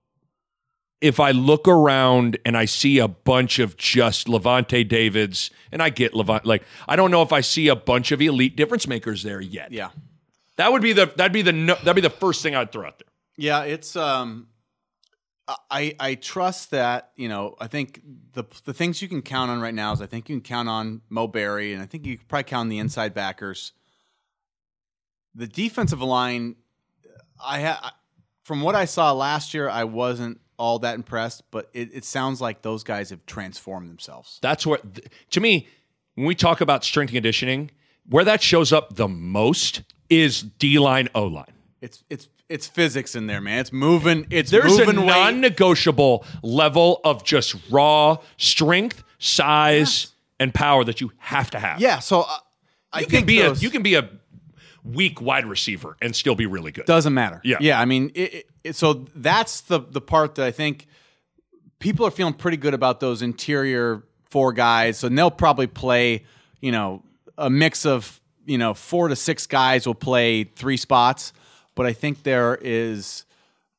if I look around and I see a bunch of just Levante Davids, and I get Levante, like I don't know if I see a bunch of elite difference makers there yet. Yeah, that would be the that'd be the that'd be the first thing I'd throw out there. Yeah, it's um, I I trust that you know I think the the things you can count on right now is I think you can count on Mo Berry, and I think you can probably count on the inside backers. The defensive line, I ha- from what I saw last year, I wasn't all that impressed, but it, it sounds like those guys have transformed themselves. That's where, to me, when we talk about strength and conditioning, where that shows up the most is D-line, O-line. It's it's it's physics in there, man. It's moving. It's There's moving a weight. non-negotiable level of just raw strength, size, yes. and power that you have to have. Yeah, so uh, I you think can be those, a you can be a weak wide receiver and still be really good. Doesn't matter. Yeah, yeah. I mean, it, it, so that's the the part that I think people are feeling pretty good about those interior four guys. So they'll probably play, you know, a mix of you know four to six guys will play three spots. But I think there is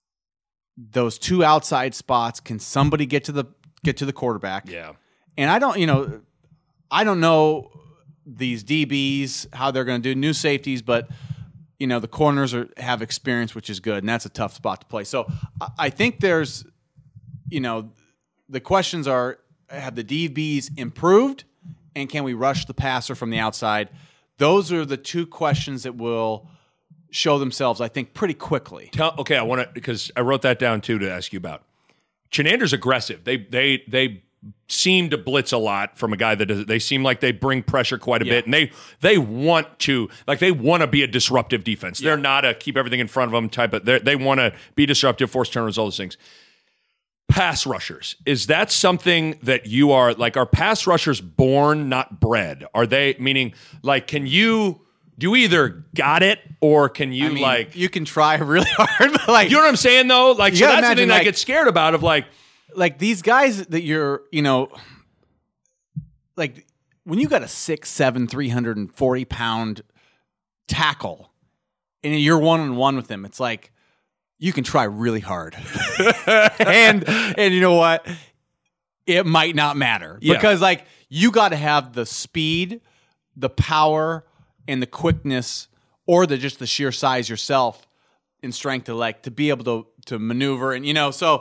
those two outside spots. Can somebody get to the get to the quarterback? Yeah. And I don't, you know, I don't know these D Bs how they're going to do new safeties, but you know the corners are have experience, which is good, and that's a tough spot to play. So I, I think there's, you know, the questions are: have the D Bs improved, and can we rush the passer from the outside? Those are the two questions that will show themselves, I think, pretty quickly. Tell, okay, I want to because I wrote that down too to ask you about. Chenander's aggressive. They they they seem to blitz a lot from a guy that does. They seem like they bring pressure quite a yeah. bit, and they they want to like they want to be a disruptive defense. Yeah. They're not a keep everything in front of them type of. They want to be disruptive, force turnovers, all those things. Pass rushers, is that something that you are like? Are pass rushers born, not bred? Are they meaning like? Can you? Do you either got it or can you I mean, like you can try really hard, but like you know what I'm saying though? Like so that's the thing like, I get scared about of like like these guys that you're you know like when you got a six, seven, three hundred and forty pound tackle and you're one on one with them, it's like you can try really hard. and and you know what? It might not matter. Yeah. Because like you gotta have the speed, the power, and the quickness, or the just the sheer size yourself and strength to like to be able to to maneuver, and you know. So,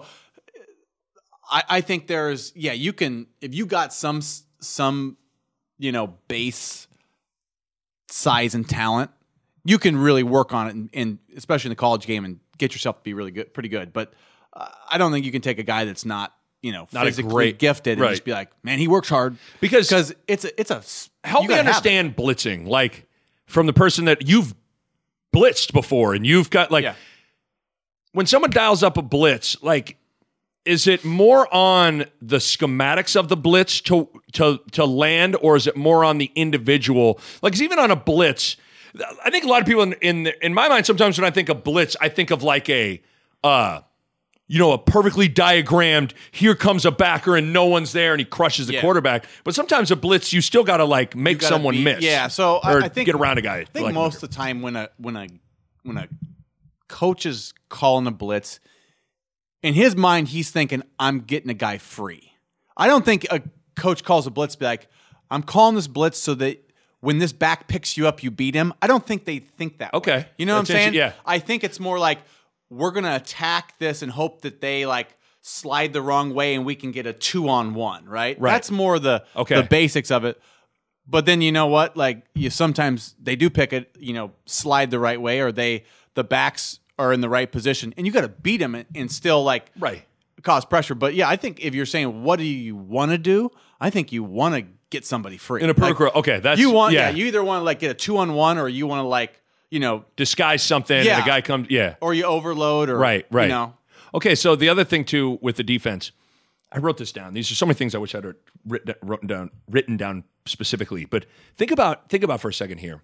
I, I think there's yeah, you can if you got some some you know base size and talent, you can really work on it, and, and especially in the college game, and get yourself to be really good, pretty good. But uh, I don't think you can take a guy that's not you know not physically a great, gifted right. and just be like, man, he works hard because because it's a, it's a help me understand blitzing like. From the person that you've blitzed before and you've got like yeah. when someone dials up a blitz, like is it more on the schematics of the blitz to to to land, or is it more on the individual? Like, 'cause even on a blitz, I think a lot of people in in, in my mind sometimes when I think of blitz, I think of like a uh you know, a perfectly diagrammed, here comes a backer and no one's there and he crushes the yeah. quarterback. But sometimes a blitz, you still got to like make someone be, miss. Yeah, so or I, I think get around a guy. I think like most of the time when a when a when a coach is calling a blitz, in his mind he's thinking, I'm getting a guy free. I don't think a coach calls a blitz be like, I'm calling this blitz so that when this back picks you up, you beat him. I don't think they think that okay. way. You know That's what I'm saying? Yeah. I think it's more like, we're going to attack this and hope that they like slide the wrong way and we can get a two on one, right? Right. That's more the okay. the basics of it. But then you know what? Like you sometimes they do pick it, you know, slide the right way, or they the backs are in the right position and you got to beat them and, and still like right. cause pressure. But yeah, I think if you're saying what do you want to do, I think you want to get somebody free in a perfect. Like, okay, that's you want. Yeah, yeah you either want to like get a two on one, or you want to like you know disguise something. Yeah. and the guy comes. Yeah, or you overload. Or right, right. You know. Okay, so the other thing too with the defense, I wrote this down. These are so many things I wish I'd written, written down, written down specifically. But think about think about for a second here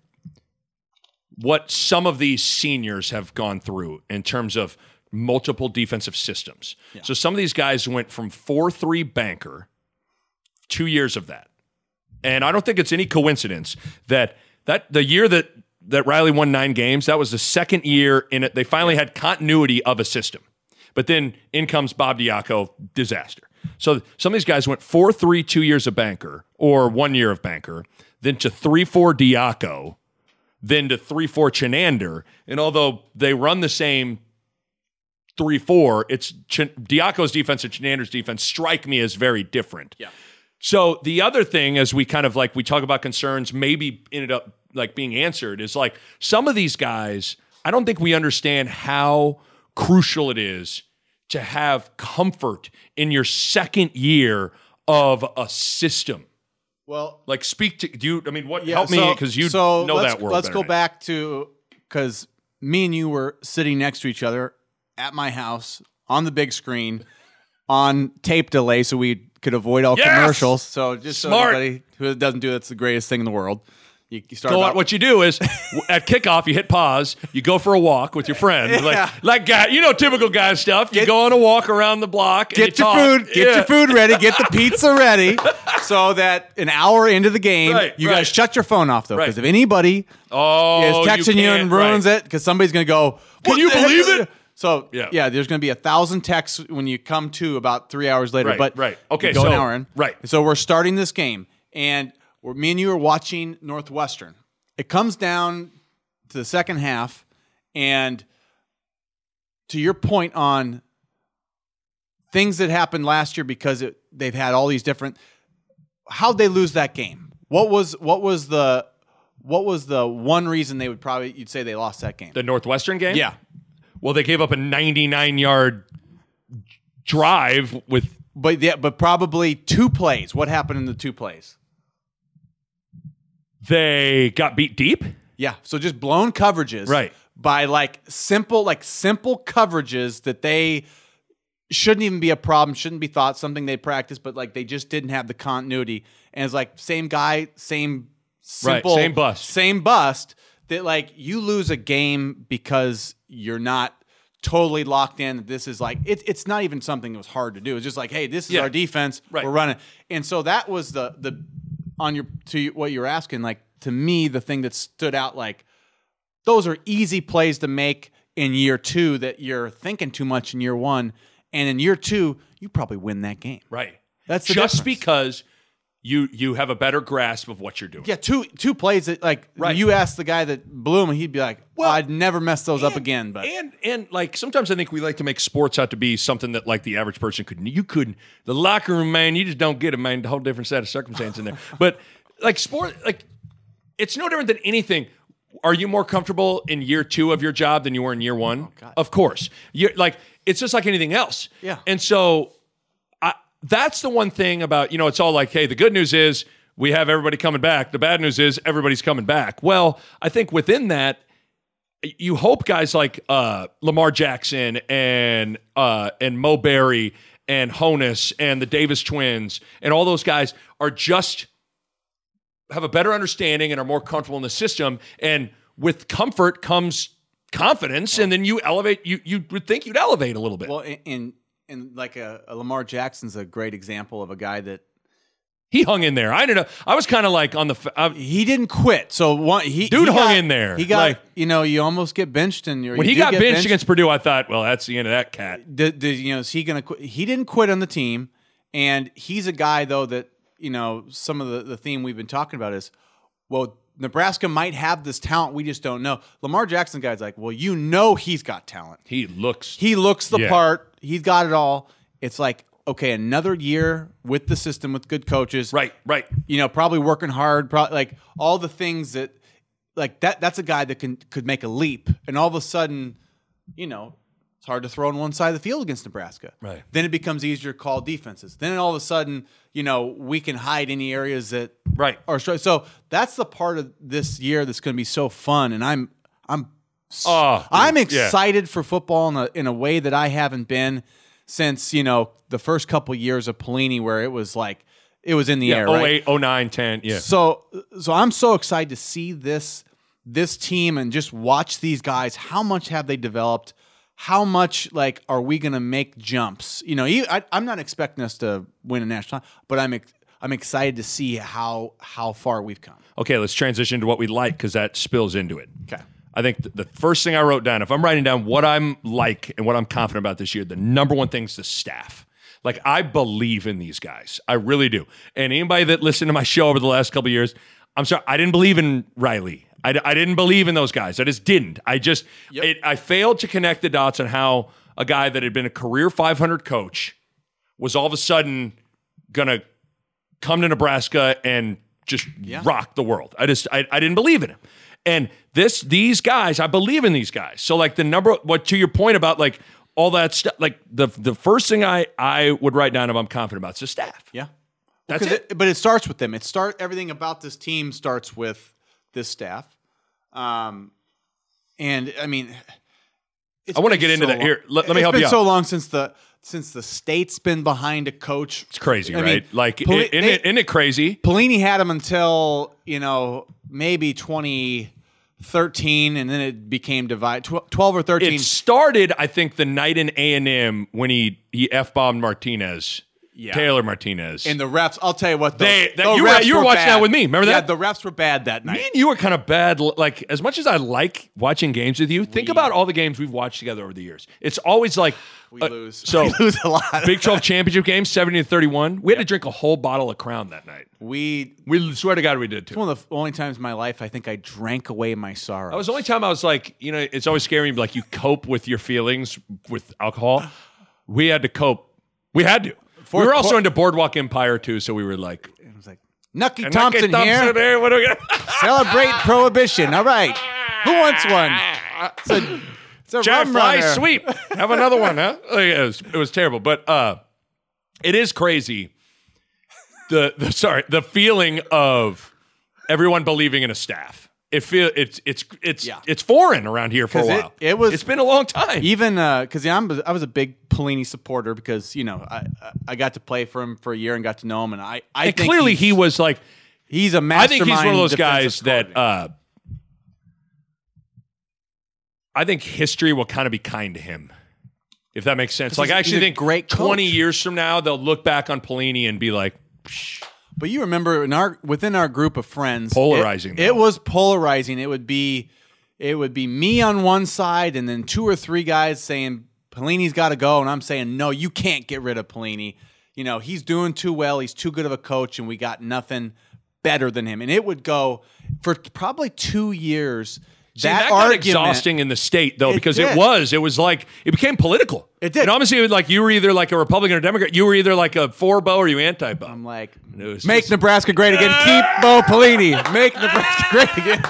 what some of these seniors have gone through in terms of multiple defensive systems. Yeah. So some of these guys went from four three banker, two years of that. And I don't think it's any coincidence that that the year that, that Riley won nine games, that was the second year in it. They finally had continuity of a system. But then in comes Bob Diaco, disaster. So some of these guys went four three, two years of banker, or one year of banker, then to three four Diaco, then to three four Chinander. And although they run the same three four, it's Ch- Diaco's defense and Chinander's defense strike me as very different. Yeah. So the other thing, as we kind of like, we talk about concerns maybe ended up like being answered, is like some of these guys, I don't think we understand how crucial it is to have comfort in your second year of a system. Well, like speak to do you, I mean, what yeah, help me so, because you so know let's, that world. Let's better go than back to because me and you were sitting next to each other at my house on the big screen on tape delay, so we could avoid all yes! commercials. So just Smart. so everybody who doesn't do that's the greatest thing in the world. You, you start So about, what you do is at kickoff, you hit pause, you go for a walk with your friend. Yeah. Like, like guy, you know, typical guy stuff. You Get- go on a walk around the block. Get and you your talk. food, get Yeah. your food ready, get the pizza ready, so that an hour into the game, Right, you right. guys shut your phone off though, Right. because if anybody Oh, is texting you, can't, and ruins right. it, because somebody's going to go, Can "What you the heck believe is it?" So Yeah. yeah, there's going to be a thousand texts when you come to about three hours later. Right, but right. Okay, you go so- an hour in. right. So we're starting this game, and we're, me and you are watching Northwestern. It comes down to the second half, and to your point on things that happened last year because it, they've had all these different. How'd they lose that game? What was what was the what was the one reason they would probably you'd say they lost that game? The Northwestern game? Yeah. Well, they gave up a ninety-nine yard drive with. But yeah, but probably two plays. What happened in the two plays? They got beat deep? Yeah, so just blown coverages, Right. By like simple, like simple coverages that they shouldn't even be a problem, shouldn't be thought something they practice, but like they just didn't have the continuity. And it's like same guy, same simple, same bust. same bust. That like you lose a game because you're not totally locked in. This is like it, it's not even something that was hard to do. It's just like, hey, this is Yeah. our defense. Right. We're running, and so that was the the on your to what you're asking. Like to me, the thing that stood out, like those are easy plays to make in year two that you're thinking too much in year one, and in year two you probably win that game. Right. That's the just difference. because you you have a better grasp of what you're doing. Yeah, two two plays that like Right. you ask the guy that blew him, and he'd be like, "Well, I'd never mess those up And- again." But and and like sometimes I think we like to make sports out to be something that like the average person couldn't. You couldn't. The locker room, man, you just don't get it, man. A whole different set of circumstances in there. But like sport, like it's no different than anything. Are you more comfortable in year two of your job than you were in year one? God. Of course. You're like it's just like anything else. Yeah. And so I, that's the one thing about, you know, it's all like, hey, the good news is we have everybody coming back. The bad news is everybody's coming back. Well, I think within that, you hope guys like uh, Lamar Jackson and uh, and Mo Berry and Honus and the Davis twins and all those guys are just have a better understanding and are more comfortable in the system. And with comfort comes confidence, and then you elevate. You you would think you'd elevate a little bit. well, in in, in like a, a Lamar Jackson's a great example of a guy that He hung in there. I don't know. I was kind of like on the. f- I, he didn't quit. So one he Dude he hung got- in there. He got Like- you know you almost get benched and you're, when you he do got get benched against Purdue, I thought, well, that's the end of that cat. Did, did, you know, is he going to quit? He didn't quit on the team. And he's a guy, though, that, you know, some of the, the theme we've been talking about is, well, Nebraska might have this talent. We just don't know. Lamar Jackson guy's like, well, you know he's got talent. He looks. He looks the Yeah. part. He's got it all. It's like, okay, another year with the system, with good coaches. Right, right. You know, probably working hard, probably like all the things that, like that. That's a guy that can could make a leap, and all of a sudden, you know, It's hard to throw on one side of the field against Nebraska. Right. Then it becomes easier to call defenses. Then all of a sudden, you know, we can hide any areas that Right. are strong. So that's the part of this year that's going to be so fun, and I'm I'm Oh, I'm yeah. excited for football in a in a way that I haven't been since, you know, the first couple years of Pelini, where it was like it was in the Yeah, air. oh Right? eight, oh nine, ten, yeah. So so I'm so excited to see this this team and just watch these guys. How much have they developed? How much like are we going to make jumps? You know, you- I, I'm not expecting us to win a national, title, but I'm ex- I'm excited to see how how far we've come. Okay, let's transition to what we like because that spills into it. Okay. I think th- the first thing I wrote down, if I'm writing down what I'm like and what I'm confident about this year, the number one thing is the staff. Like, I believe in these guys. I really do. And anybody that listened to my show over the last couple of years, I'm sorry, I didn't believe in Riley. I, d- I didn't believe in those guys. I just didn't. I just, Yep. it, I failed to connect the dots on how a guy that had been a career five hundred coach was all of a sudden going to come to Nebraska and just Yeah. rock the world. I just, I, I didn't believe in him. And this, these guys, I believe in these guys. So like the number, what to your point about like all that stuff, like the the first thing I I would write down if I'm confident about is the staff. Yeah. That's 'Cause it. But it starts with them. It start everything about this team starts with this staff. Um, and I mean, it's I wanna been get into so that. Here, let- let me It's help been you out. so long since the since the state's been behind a coach. It's crazy, I mean, right? like, Poli- isn't, they- it, isn't it crazy? Pelini had him until, you know, maybe twenty thirteen, and then it became divided. twelve or thirteen. It started, I think, the night in A and M when he he f-bombed Martinez, Yeah. Taylor Martinez. And the refs, I'll tell you what, the, They- that- the you were- refs you were watching bad. that with me. Remember Yeah, that? the refs were bad that night. Me and you were kind of bad. Like, as much as I like watching games with you, think about all the games we've watched together over the years. It's always like We uh, lose. So we lose a lot. Big twelve championship game, seventy to thirty-one. We had to drink a whole bottle of Crown that night. We We swear to God we did It's too. one of the only times in my life I think I drank away my sorrow. That was the only time I was like, you know, it's always scary. Like you cope with your feelings with alcohol. We had to cope. We had to. Fourth we were also quar- into Boardwalk Empire too, so we were like, It was like Nucky "And Thompson, Nucky here. here. What are we gonna Celebrate Prohibition. All right. Who wants one? It's a, it's a Jeff, rum fly runner. sweep. Have another one, huh? Like, it, was, it was terrible, but uh, it is crazy. The, the sorry, the feeling of everyone believing in a staff. It feel it's it's it's Yeah. it's foreign around here for a 'Cause it- while. it was- It's been a long time. Even because yeah, I'm, I was a big Pelini supporter because you know I I got to play for him for a year and got to know him, and I I and think clearly he's, he was like. he's a I mastermind. think he's one of those defensive guys that. coordinator. Uh, I think history will kind of be kind to him, if that makes sense. Like he's- I he's actually a think great twenty coach. years from now they'll look back on Pelini and be like, Psh. But you remember in our within our group of friends, Polarizing, It, though. it was polarizing. It would be, it would be me on one side, and then two or three guys saying Pelini's got to go, and I'm saying no, you can't get rid of Pelini. You know he's doing too well. He's too good of a coach, and we got nothing better than him. And it would go for probably two years. See, that, that got argument, exhausting in the state, though, It because it did. was. It was like, it became political. It did. And obviously, it was like you were either like a Republican or Democrat. You were either like a for Bo or you anti Bo. I'm like, It was make just- Nebraska great again. Keep Bo Pelini. Make Nebraska great again.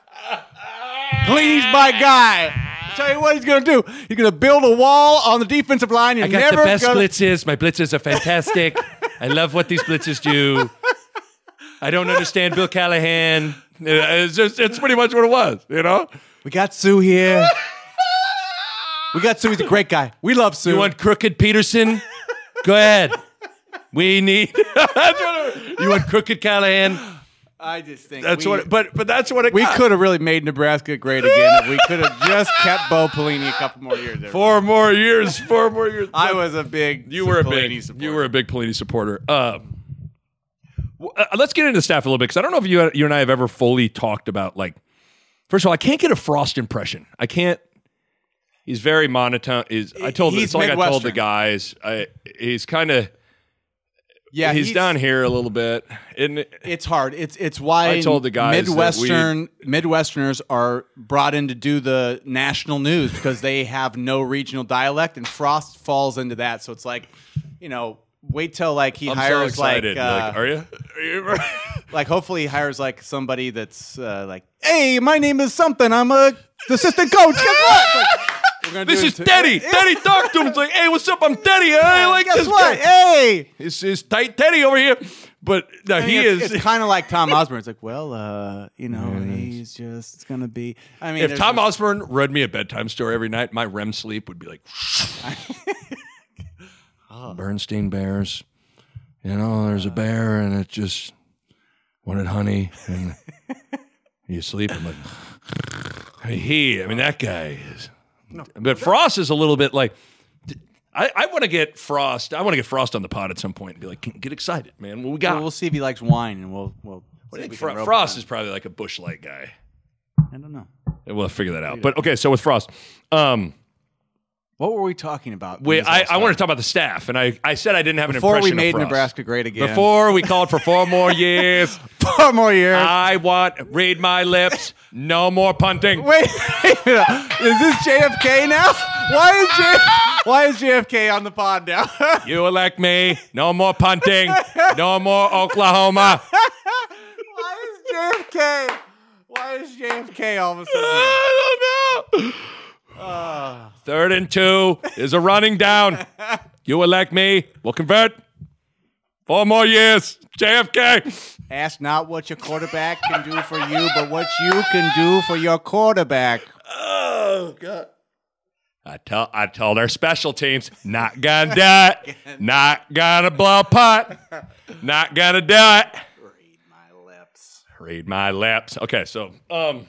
Pelini's my guy. I tell you what he's going to do. He's going to build a wall on the defensive line. You're I got never the best gonna, blitzes. My blitzes are fantastic. I love what these blitzes do. I don't understand Bill Callahan. It's just, it's pretty much what it was, you know? We got Sue here. We got Sue. He's a great guy. We love Sue. You want Crooked Peterson? Go ahead. We need. That's what it- you want Crooked Callahan? I just think That's we, what. It, but but that's what it. we got. could have really made Nebraska great again if we could have just kept Bo Pelini a couple more years. everybody. Four more years. Four more years. I was a big You were a Pelini big. supporter. You were a big Pelini supporter. Um, w- uh, let's get into the staff a little bit because I don't know if you you and I have ever fully talked about like. First of all, I can't get a Frost impression. I can't. He's very monotone. Is I told He's it's like I told the Midwestern. guys. I, he's kind of. yeah, he's, down here a little bit. Isn't it? It's hard. It's it's why I told the guys that Midwestern Midwesterners are brought in to do the national news because they have no regional dialect, and Frost falls into that. So it's like, you know, wait till like he I'm hires so like, excited. uh, like, are you? Are you like hopefully he hires like somebody that's uh, like, hey, my name is something. I'm a assistant coach. Guess what? It's like, We're gonna This do is it to- Teddy. Teddy talked to him. It's like, hey, what's up? I'm Teddy. I like Guess this what? guy. Hey. This is tight Teddy over here. But no, I mean, he it's, is. It's kind of like Tom Osborne. It's like, well, uh, you know, he's just it's gonna be. I mean, if there's Tom this- Osborne read me a bedtime story every night, my R E M sleep would be like Bernstein Bears. You know, there's a bear and it just wanted honey and you sleep. I'm like, he, I mean, that guy is. But Frost is a little bit like, I, I want to get Frost. I want to get Frost on the pod at some point and be like, get excited, man. What we got? Well, we'll see if he likes wine, and we'll we'll. I see if think we Fro- can rope Frost him. is probably like a Bush Light guy. I don't know. We'll figure that out. But okay, so with Frost, um, What were we talking about? we, when this all I, I started? wanted to talk about the staff, and I, I said I didn't have an Before impression we made of Frost. Nebraska great again. Before we called for four more years. four more years. I want, read my lips, no more punting. Wait, wait a minute. Is this J F K now? Why is J- Why is J F K on the pod now? You elect me, no more punting, no more Oklahoma. Why is J F K? Why is J F K all of a sudden? I don't know. Uh, Third and two is a running down. You elect me, we'll convert. Four more years, J F K. ask not what your quarterback can do for you, but what you can do for your quarterback. Oh, God. I tell I told our special teams, not gonna do it. Not gonna blow a punt. Not gonna do it. Read my lips. Read my lips. Okay, so um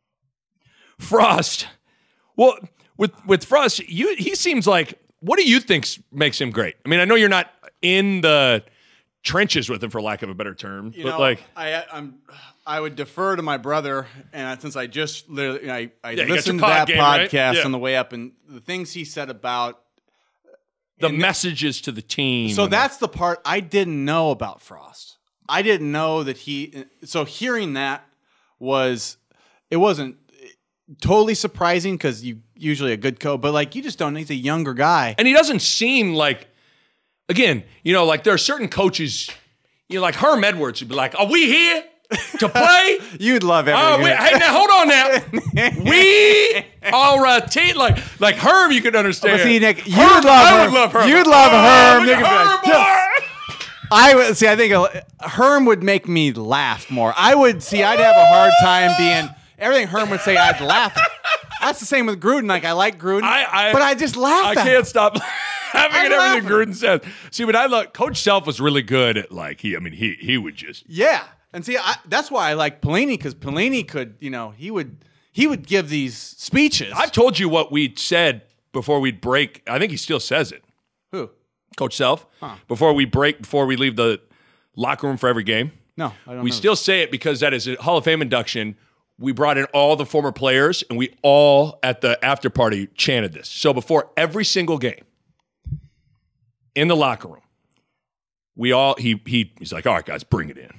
Frost. Well, with with Frost, you he seems like, what do you think makes him great? I mean, I know you're not in the trenches with him, for lack of a better term, You but know, like I, I'm, I would defer to my brother, and since I just literally, I, I Yeah, you got listened to your pod that game, right? podcast Yeah. on the way up, and the things he said about. the and- messages to the team. So and that's the part I didn't know about Frost. I didn't know that he. So hearing that was, it wasn't totally surprising because you usually a good coach, but like you just don't. He's a younger guy. and he doesn't seem like, again, you know, like there are certain coaches, you know, like Herm Edwards would be like, are we here to play? You'd love Oh, everything. wait, hey, now hold on now. We are a team. Like, like Herm, you could understand. But see, Nick, you'd Herm, love I Herm. would love Herm. You'd love Oh, Herm. look Nick at would be like, Herm, "Yes." boy. I would see. I think uh, Herm would make me laugh more. I would see. I'd have a hard time being everything Herm would say. I'd laugh. That's the same with Gruden. Like I like Gruden, I- I- but I just laugh. I at can't him. stop laughing I'm at everything laughing. Gruden says. See, but I look, Coach Self was really good at like he. I mean, he he would just. Yeah, and see, I, that's why I like Pelini because Pelini could, you know, he would he would give these speeches. I've told you what we said before we'd break. I think he still says it. Who? Coach Self, before we break, before we leave the locker room for every game. No, I don't We know. still say it because that is a Hall of Fame induction. We brought in all the former players, and we all at the after party chanted this. So before every single game in the locker room, we all he he he's like, all right, guys, bring it in.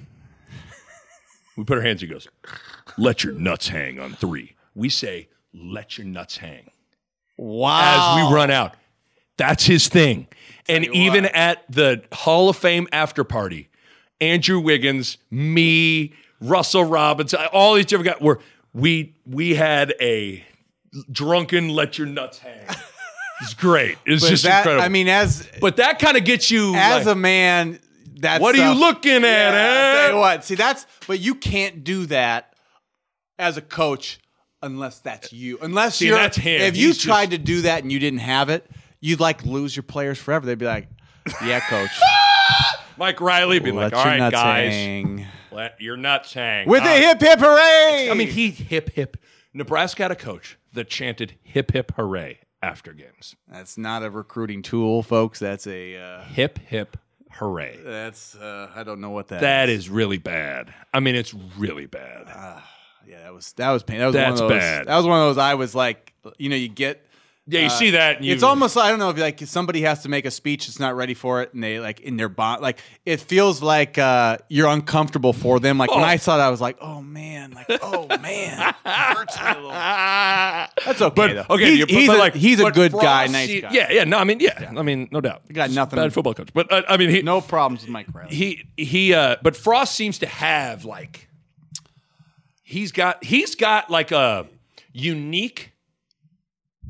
We put our hands. He goes, let your nuts hang on three. We say, let your nuts hang Wow. as we run out. That's his thing. And you even what. at the Hall of Fame after party, Andrew Wiggins, me, Russell Robinson, all these different guys, were we we had a drunken let your nuts hang. It's great. It's But just that, incredible. I mean, as but that kind of gets you as like, a man, that's what are you looking at, I'll eh? tell you what. See, that's but you can't do that as a coach unless that's you. Unless See, you're that's him. If you He's tried to do that and you didn't have it, you'd like lose your players forever. They'd be like, "Yeah, coach, Mike Riley be let like, all your right, nuts guys, hang." let your nuts hang. With Uh, a hip hip hooray! I mean, he hip hip. Nebraska had a coach that chanted hip hip hooray after games. that's not a recruiting tool, folks. That's a uh, Hip hip hooray. that's uh, I don't know what that. That is. is really bad. I mean, it's really bad. Yeah, that was that was pain. That was one That's of those, bad. That was one of those. I was like, you know, you get. Yeah, you see that. And you, It's almost I don't know if like somebody has to make a speech that's not ready for it, and they like in their bond like it feels like uh, you're uncomfortable for them. Like when Oh. I saw that, I was like, oh man, like oh man, it hurts me a little. Ah. That's okay. But though. okay, he's, you- but, he's but a, like he's a but good guy, Frost, nice he- guy. Yeah, yeah. No, I mean, yeah. I mean, no doubt. got He's a nothing- Bad football coach, but uh, I mean, he No problems with Mike Riley. he he. Uh, but Frost seems to have like he's got he's got like a unique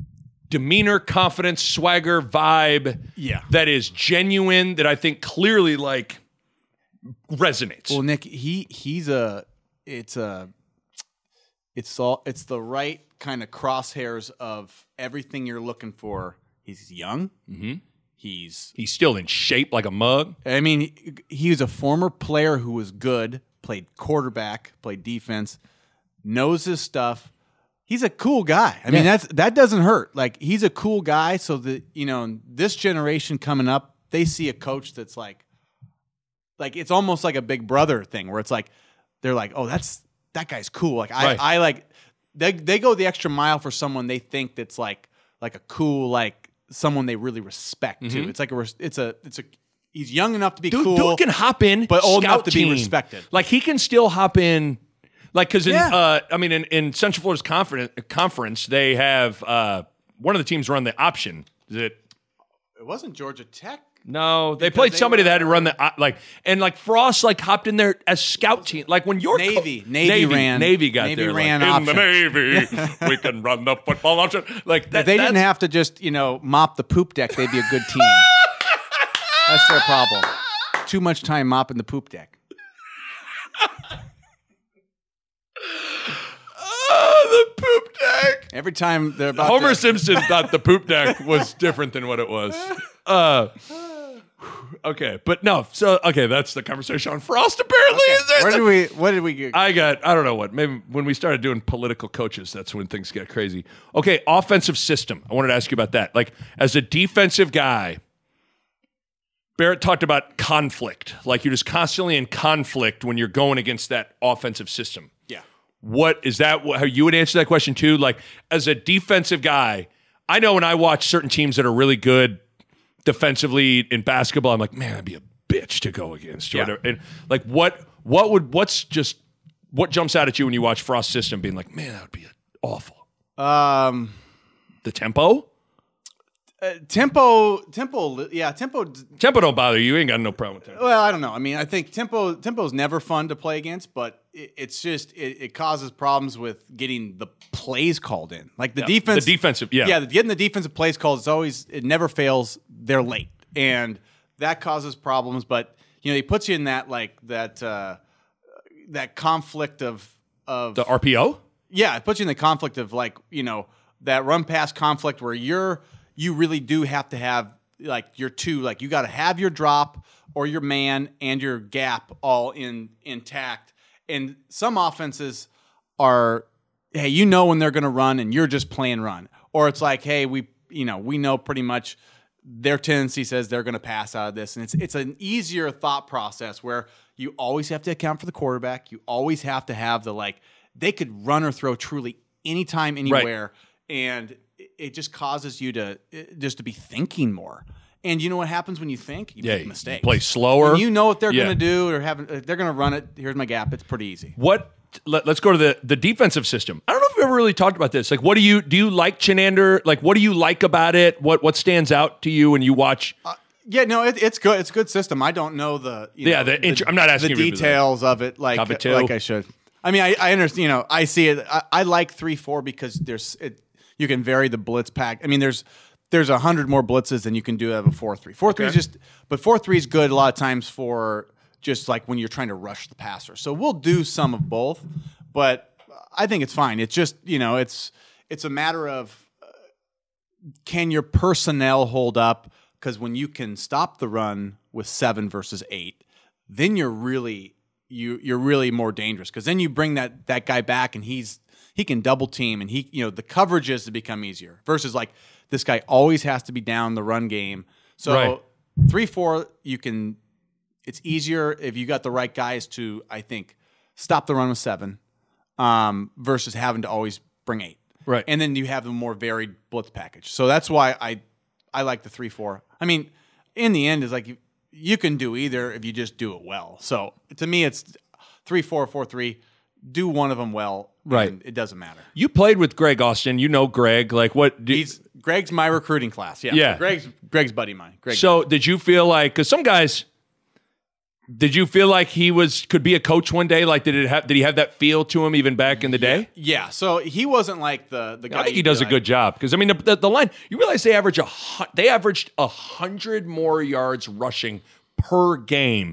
demeanor, confidence, swagger, vibe Yeah. that is genuine, that I think clearly like resonates. Well, Nick, he he's a it's a it's all it's the right kind of crosshairs of everything you're looking for. He's young. Mm-hmm. He's He's still in shape like a mug. I mean, he, he was a former player who was good, played quarterback, played defense, knows his stuff. He's a cool guy. I mean, Yeah. that's that doesn't hurt. Like, he's a cool guy. So that, you know, this generation coming up, they see a coach that's like, like it's almost like a big brother thing where it's like they're like, oh, that's that guy's cool. Like I, Right. I like they they go the extra mile for someone they think that's like like a cool like someone they really respect too. It's like a res- it's a it's a he's young enough to be Dude, cool. dude can hop in, but old scout enough to be team. respected. Like he can still hop in, like because in Yeah. uh, I mean in, in Central Florida's conference conference they have uh, one of the teams run the option. Is it? It wasn't Georgia Tech. No, they played they somebody were- that had to run the uh, like and like Frost like hopped in there as scout team. Like when your Navy. co- Navy Navy ran- Navy got Navy there ran like, in the option. Navy we can run the football option. Like that, If they didn't that's- have to just, you know, mop the poop deck, they'd be a good team. That's their problem. Too much time mopping the poop deck. oh, the poop deck. Every time they're about Homer to, Simpson thought the poop deck was different than what it was. Uh, okay, but no. So okay, that's the conversation on Frost. Apparently, Is there Where the- did we? What did we get? I got. I don't know what. Maybe when we started doing political coaches, that's when things get crazy. Okay, offensive system. I wanted to ask you about that. Like as a defensive guy, Barrett talked about conflict. Like you're just constantly in conflict when you're going against that offensive system. Yeah. What is that? How you would answer that question too? Like as a defensive guy, I know when I watch certain teams that are really good defensively in basketball, I'm like, man, that'd be a bitch to go against. Or Yeah. whatever. And like, what, what would, what's just, what jumps out at you when you watch Frost's system, being like, man, that would be awful. Um, The tempo, uh, tempo, tempo. Yeah, tempo. tempo don't bother you. You ain't got no problem with tempo. Well, I don't know. I mean, I think tempo tempo is never fun to play against, but it, it's just it, it causes problems with getting the plays called in. Like the Yeah, defense, the defensive, yeah. yeah, getting the defensive plays called is always it never fails. They're late, and that causes problems. But you know, he puts you in that like that uh, that conflict of of The R P O. yeah, it puts you in the conflict of like, you know, that run pass conflict where you're you really do have to have like your two, like you got to have your drop or your man and your gap all in intact. And some offenses are, hey, you know when they're going to run and you're just playing run. Or it's like, hey, we you know, we know pretty much their tendency says they're going to pass out of this. And it's it's an easier thought process where you always have to account for the quarterback. You always have to have the like they could run or throw truly anytime, anywhere, and it, it just causes you to it- just to be thinking more. And you know what happens when you think? You Yeah, make you mistakes. play slower. When you know what they're Yeah. going to do, or have if they're going to run it. Here's my gap. It's pretty easy. What? Let, us go to the the defensive system. I don't know if we've ever really talked about this. Like, what do you do? You like Chenander? Like, what do you like about it? What what stands out to you when you watch? Yeah, no, it, it's good. It's a good system. I don't know the you Yeah, know, the intro- I'm not asking the you to do that. details of it like Copy two. like I should. I mean, I, I understand. You know, I see it. I, I like three four because there's it. You can vary the blitz pack. I mean, there's there's a hundred more blitzes than you can do out of a four three. Four three is Okay. just, but four three is good a lot of times for just like when you're trying to rush the passer. So we'll do some of both, but I think it's fine. It's just you know, it's it's a matter of uh, can your personnel hold up? Because when you can stop the run with seven versus eight, then you're really you you're really more dangerous. Because then you bring that that guy back and he's he can double team and he you know the coverages to become easier versus like this guy always has to be down the run game. So Right. three four you can it's easier if you got the right guys to I think stop the run with seven um, versus having to always bring eight. Right. And then you have the more varied blitz package. So that's why I I like the three four. I mean, in the end, is like you, you can do either if you just do it well. So to me, it's three four four three. Do one of them well, Right. and it doesn't matter. You played with Greg Austin. You know Greg. Like, what? Do, He's Greg's my recruiting class. Yeah, Yeah. Greg's Greg's buddy of mine. Greg. so did you feel like because some guys Did you feel like he was could be a coach one day? Like, did it have, did he have that feel to him even back in the day? Yeah. So he wasn't like the the guy. I think he you'd does be a like- good job because I mean the, the, the line. You realize they average a hu- they averaged a hundred more yards rushing per game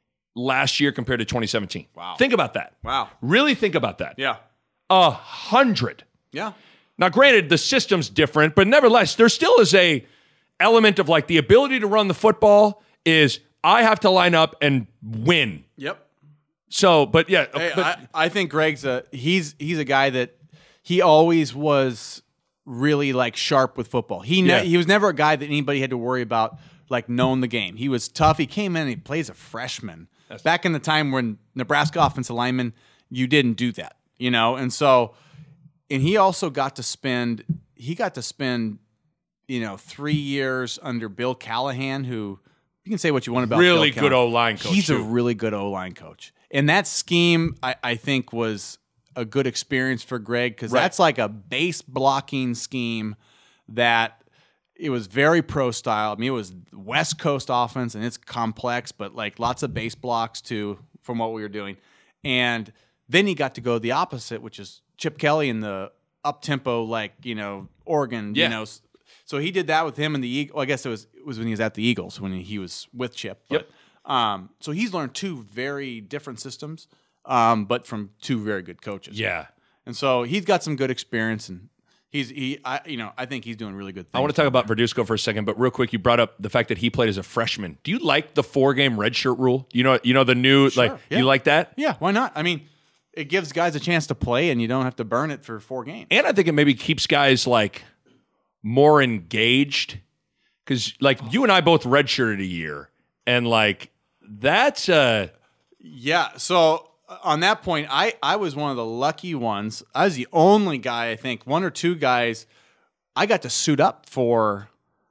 last year compared to twenty seventeen. Wow. Think about that. Wow. Really think about that. Yeah. A hundred. Yeah. Now, granted, the system's different, but nevertheless, there still is a element of like the ability to run the football is I have to line up and win. Yep. So, but yeah, Hey, but, I, I think Greg's a he's he's a guy that he always was really like sharp with football. He ne- Yeah. he was never a guy that anybody had to worry about like knowing the game. He was tough. He came in and he plays a freshman. That's- Back in the time when Nebraska offensive linemen, you didn't do that, you know? And so and he also got to spend he got to spend you know three years under Bill Callahan, who you can say what you want about really Bill good Callahan. O-line coach. He's a too. really good O-line coach. And that scheme, I, I think, was a good experience for Greg because Right. that's like a base blocking scheme that it was very pro style. I mean, it was West Coast offense and it's complex, but like lots of base blocks too from what we were doing. And then he got to go the opposite, which is Chip Kelly in the up tempo, like, you know, Oregon, Yeah. you know. So he did that with him and the Eagles. Well, I guess it was it was when he was at the Eagles when he was with Chip. But, Yep. Um, so he's learned two very different systems, um, but from two very good coaches. Yeah. And so he's got some good experience, and he's he, I, you know, I think he's doing really good things. I want to talk about Verduzco for a second, but real quick, you brought up the fact that he played as a freshman. Do you like the four-game redshirt rule? You know, you know the new like yeah. you like that? Yeah, why not? I mean, it gives guys a chance to play, and you don't have to burn it for four games. And I think it maybe keeps guys like more engaged because like you and I both redshirted a year, and like that's uh Yeah. So uh, on that point, I, I was one of the lucky ones. I was the only guy, I think, one or two guys, I got to suit up for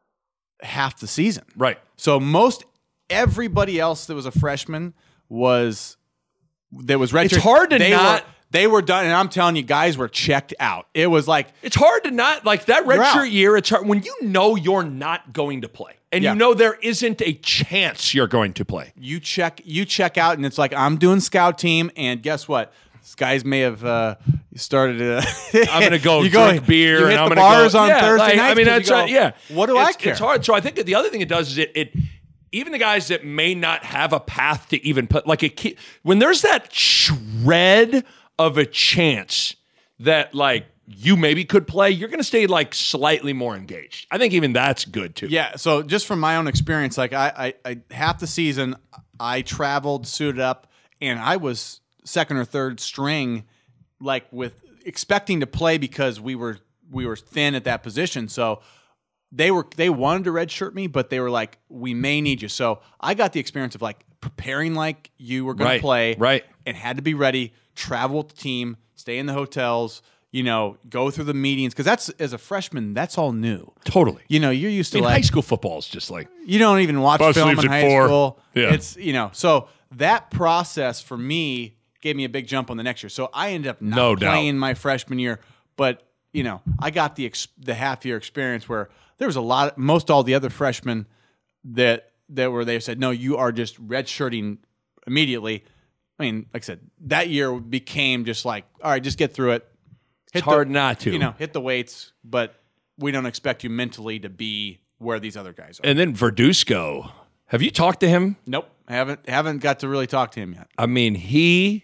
half the season. right. So most everybody else that was a freshman was that was redshirt. It's hard to they not- Were, they were done, and I'm telling you, guys were checked out. It was like It's hard to not like that You're out. redshirt year. It's hard when you know you're not going to play, and Yeah. you know there isn't a chance you're going to play. you check you check out, and it's like I'm doing scout team, and guess what? These guys may have uh, started. A I'm going to go you drink beer, You and hit I'm the going to bars go, on yeah, Thursday like, nights. I mean, 'cause that's you go, right. Yeah. What do I It's- care? It's hard. So I think that the other thing it does is it it even the guys that may not have a path to even put like a key, when there's that shred of a chance that like you maybe could play, you're going to stay like slightly more engaged. I think even that's good too. Yeah. So just from my own experience, like I, I, I half the season, I traveled, suited up, and I was second or third string, like with expecting to play because we were we were thin at that position. So they were they wanted to redshirt me, but they were like, we may need you. So I got the experience of like preparing like you were going Right, to play, right. and had to be ready. Travel with the team, stay in the hotels, you know, go through the meetings because that's as a freshman, that's all new. Totally. You know, you're used I to mean, like high school football is just like you don't even watch Bus film leaves in at high four. school. Yeah. It's you know, so that process for me gave me a big jump on the next year. So I ended up not No doubt. playing my freshman year, but you know, I got the ex- the half year experience where there was a lot. Of, most all the other freshmen that that were they said, no, you are just redshirting immediately. I mean, like I said, that year became just like, all right, just get through it. it's hard not to. You know, hit the weights, but we don't expect you mentally to be where these other guys are. And then Verduzco. Have you talked to him? Nope, haven't haven't got to really talk to him yet. I mean, he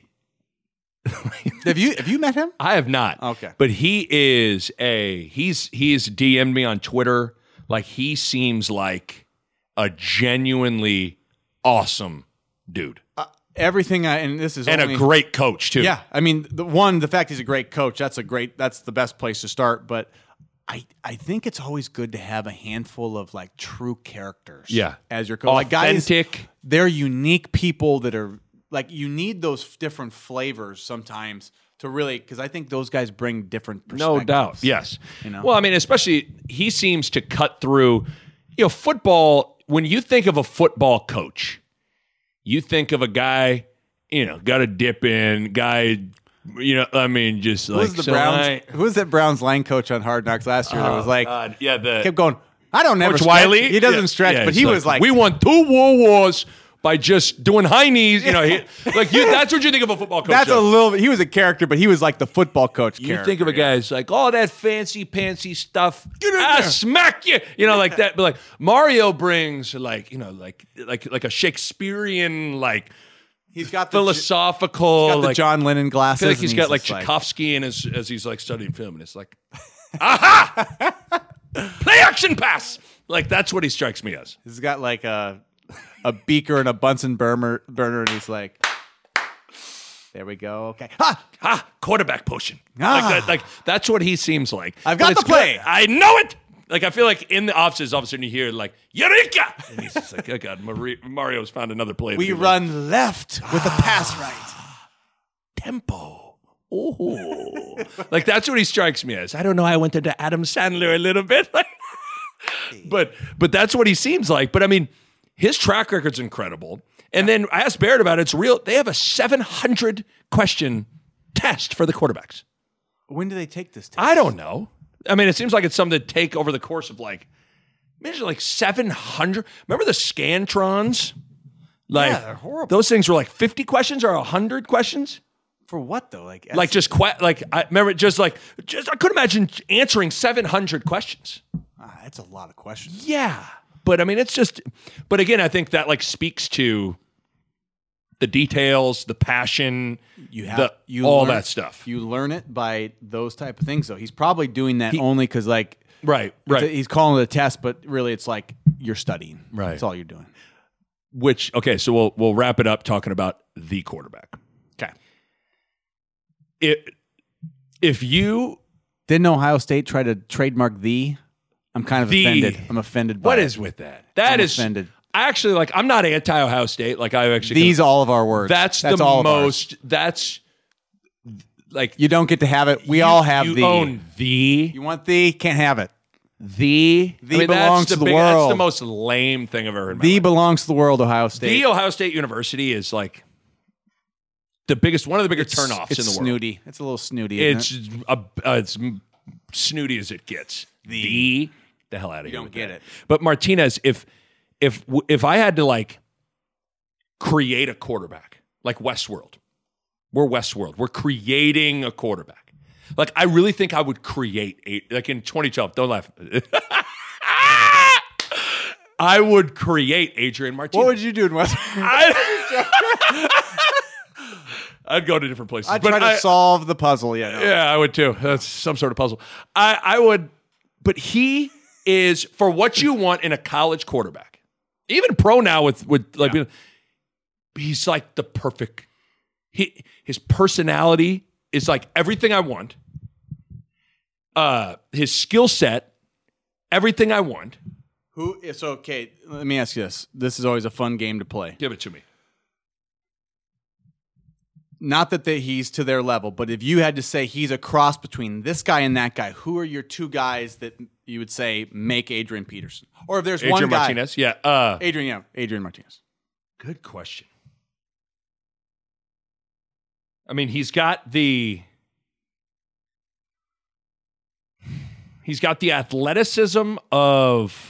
Have you have you met him? I have not. Okay. But he is a he's he's D M'd me on Twitter. Like he seems like a genuinely awesome dude. Uh, everything I and this is And only, a great coach too. yeah. I mean, the one the fact he's a great coach that's a great that's the best place to start. But I I think it's always good to have a handful of like true characters. Yeah. as your coach, like guys, Authentic. they're unique people that are like you need those different flavors sometimes to really because I think those guys bring different perspectives. No doubt. Yes. You know? Well, I mean, especially he seems to cut through, you know, football. When you think of a football coach, you think of a guy, you know, got to dip in, guy, you know, I mean, just Who like was the so Browns? I- Who was that Browns line coach on Hard Knocks last year? that was like God, yeah, the kept going. I don't never Coach stretch. Wiley. He doesn't Yeah, stretch, yeah, but it's he was like we won two World Wars by just doing high knees. You know, he, like you, that's what you think of a football coach. That's does. a little bit. He was a character, but he was like the football coach You character. think of a guy who's like, all that fancy pantsy stuff. I smack you. You know, like that. But like Mario brings like, you know, like like like a Shakespearean, like He's got the, philosophical, he's got the like John Lennon I glasses. feel like he's and got like just Tchaikovsky in his as he's like studying film, and it's like, aha, play action pass. Like that's what he strikes me as. He's got like a a beaker and a Bunsen burner, burner, and he's like, "There we go. Okay, ha, Ah, quarterback potion. Ah. Like, that, like that's what he seems like. I've But got it's the play. good. I know it. Like I feel like in the offices, all of a sudden you hear like Eureka, and he's just like, oh god, Marie, Mario's found another play. we that he run left with a pass right." tempo. Oh, like that's what he strikes me as. I don't know. I went into Adam Sandler a little bit, but but that's what he seems like. But I mean, his track record's incredible. And then I asked Barrett about it. It's real. They have a seven hundred question test for the quarterbacks. When do they take this test? I don't know. I mean, it seems like it's something to take over the course of like, imagine like seven hundred. Remember the Scantrons? Like, Yeah, they're horrible. Those things were like fifty questions or one hundred questions. For what though? Like, Like just que- like I remember just like just I couldn't imagine answering seven hundred questions. ah, that's a lot of questions. Yeah. But I mean it's just but again I think that like speaks to the details, the passion, You have the, you all learn- that stuff. You learn it by those type of things. Though he's probably doing that only because like Right, right. he's calling it a test, but really it's like you're studying. Right. That's all you're doing. Which okay, so we'll we'll wrap it up talking about the quarterback. Okay. It if you Didn't Ohio State try to trademark the? I'm kind of The- offended. I'm offended by what it. is with that? That I'm is offended. I actually like I'm not anti Ohio State. Like I actually These all of our words. that's, that's the all of ours. most that's like You don't get to have it. We you- all have you the. own the You want the? Can't have it. the The I mean, belongs that's the to the big- That's world. the most lame thing I've ever heard. in my The life. belongs to the world. Ohio State. The Ohio State University is like the biggest, one of the biggest turnoffs it's in the world. snooty. It's a little snooty. Isn't It's a, uh, it's snooty as it gets. The the hell out of here. don't with get that. it. But Martinez, if if if I had to like create a quarterback like Westworld, we're Westworld. We're creating a quarterback. Like I really think I would create a like in twenty twelve. Don't laugh. I would create Adrian it? Martinez. What would you do in West? I, I'd go to different places. I'd but try to I- solve the puzzle. Yeah. No. Yeah, I would too. That's some sort of puzzle. I, I would, but he is for what you want in a college quarterback, even pro now with with like, being- he's like the perfect. He his personality is like everything I want. Uh, his skill set, everything I want. Who is okay? Let me ask you this. This is always a fun game to play. Give it to me. Not that they, he's to their level, but if you had to say he's a cross between this guy and that guy, who are your two guys that you would say make Adrian Peterson? Or if there's Adrian one guy, Martinez. Yeah. Uh, Adrian, yeah, Adrian Martinez. Good question. I mean, he's got the he's got the athleticism of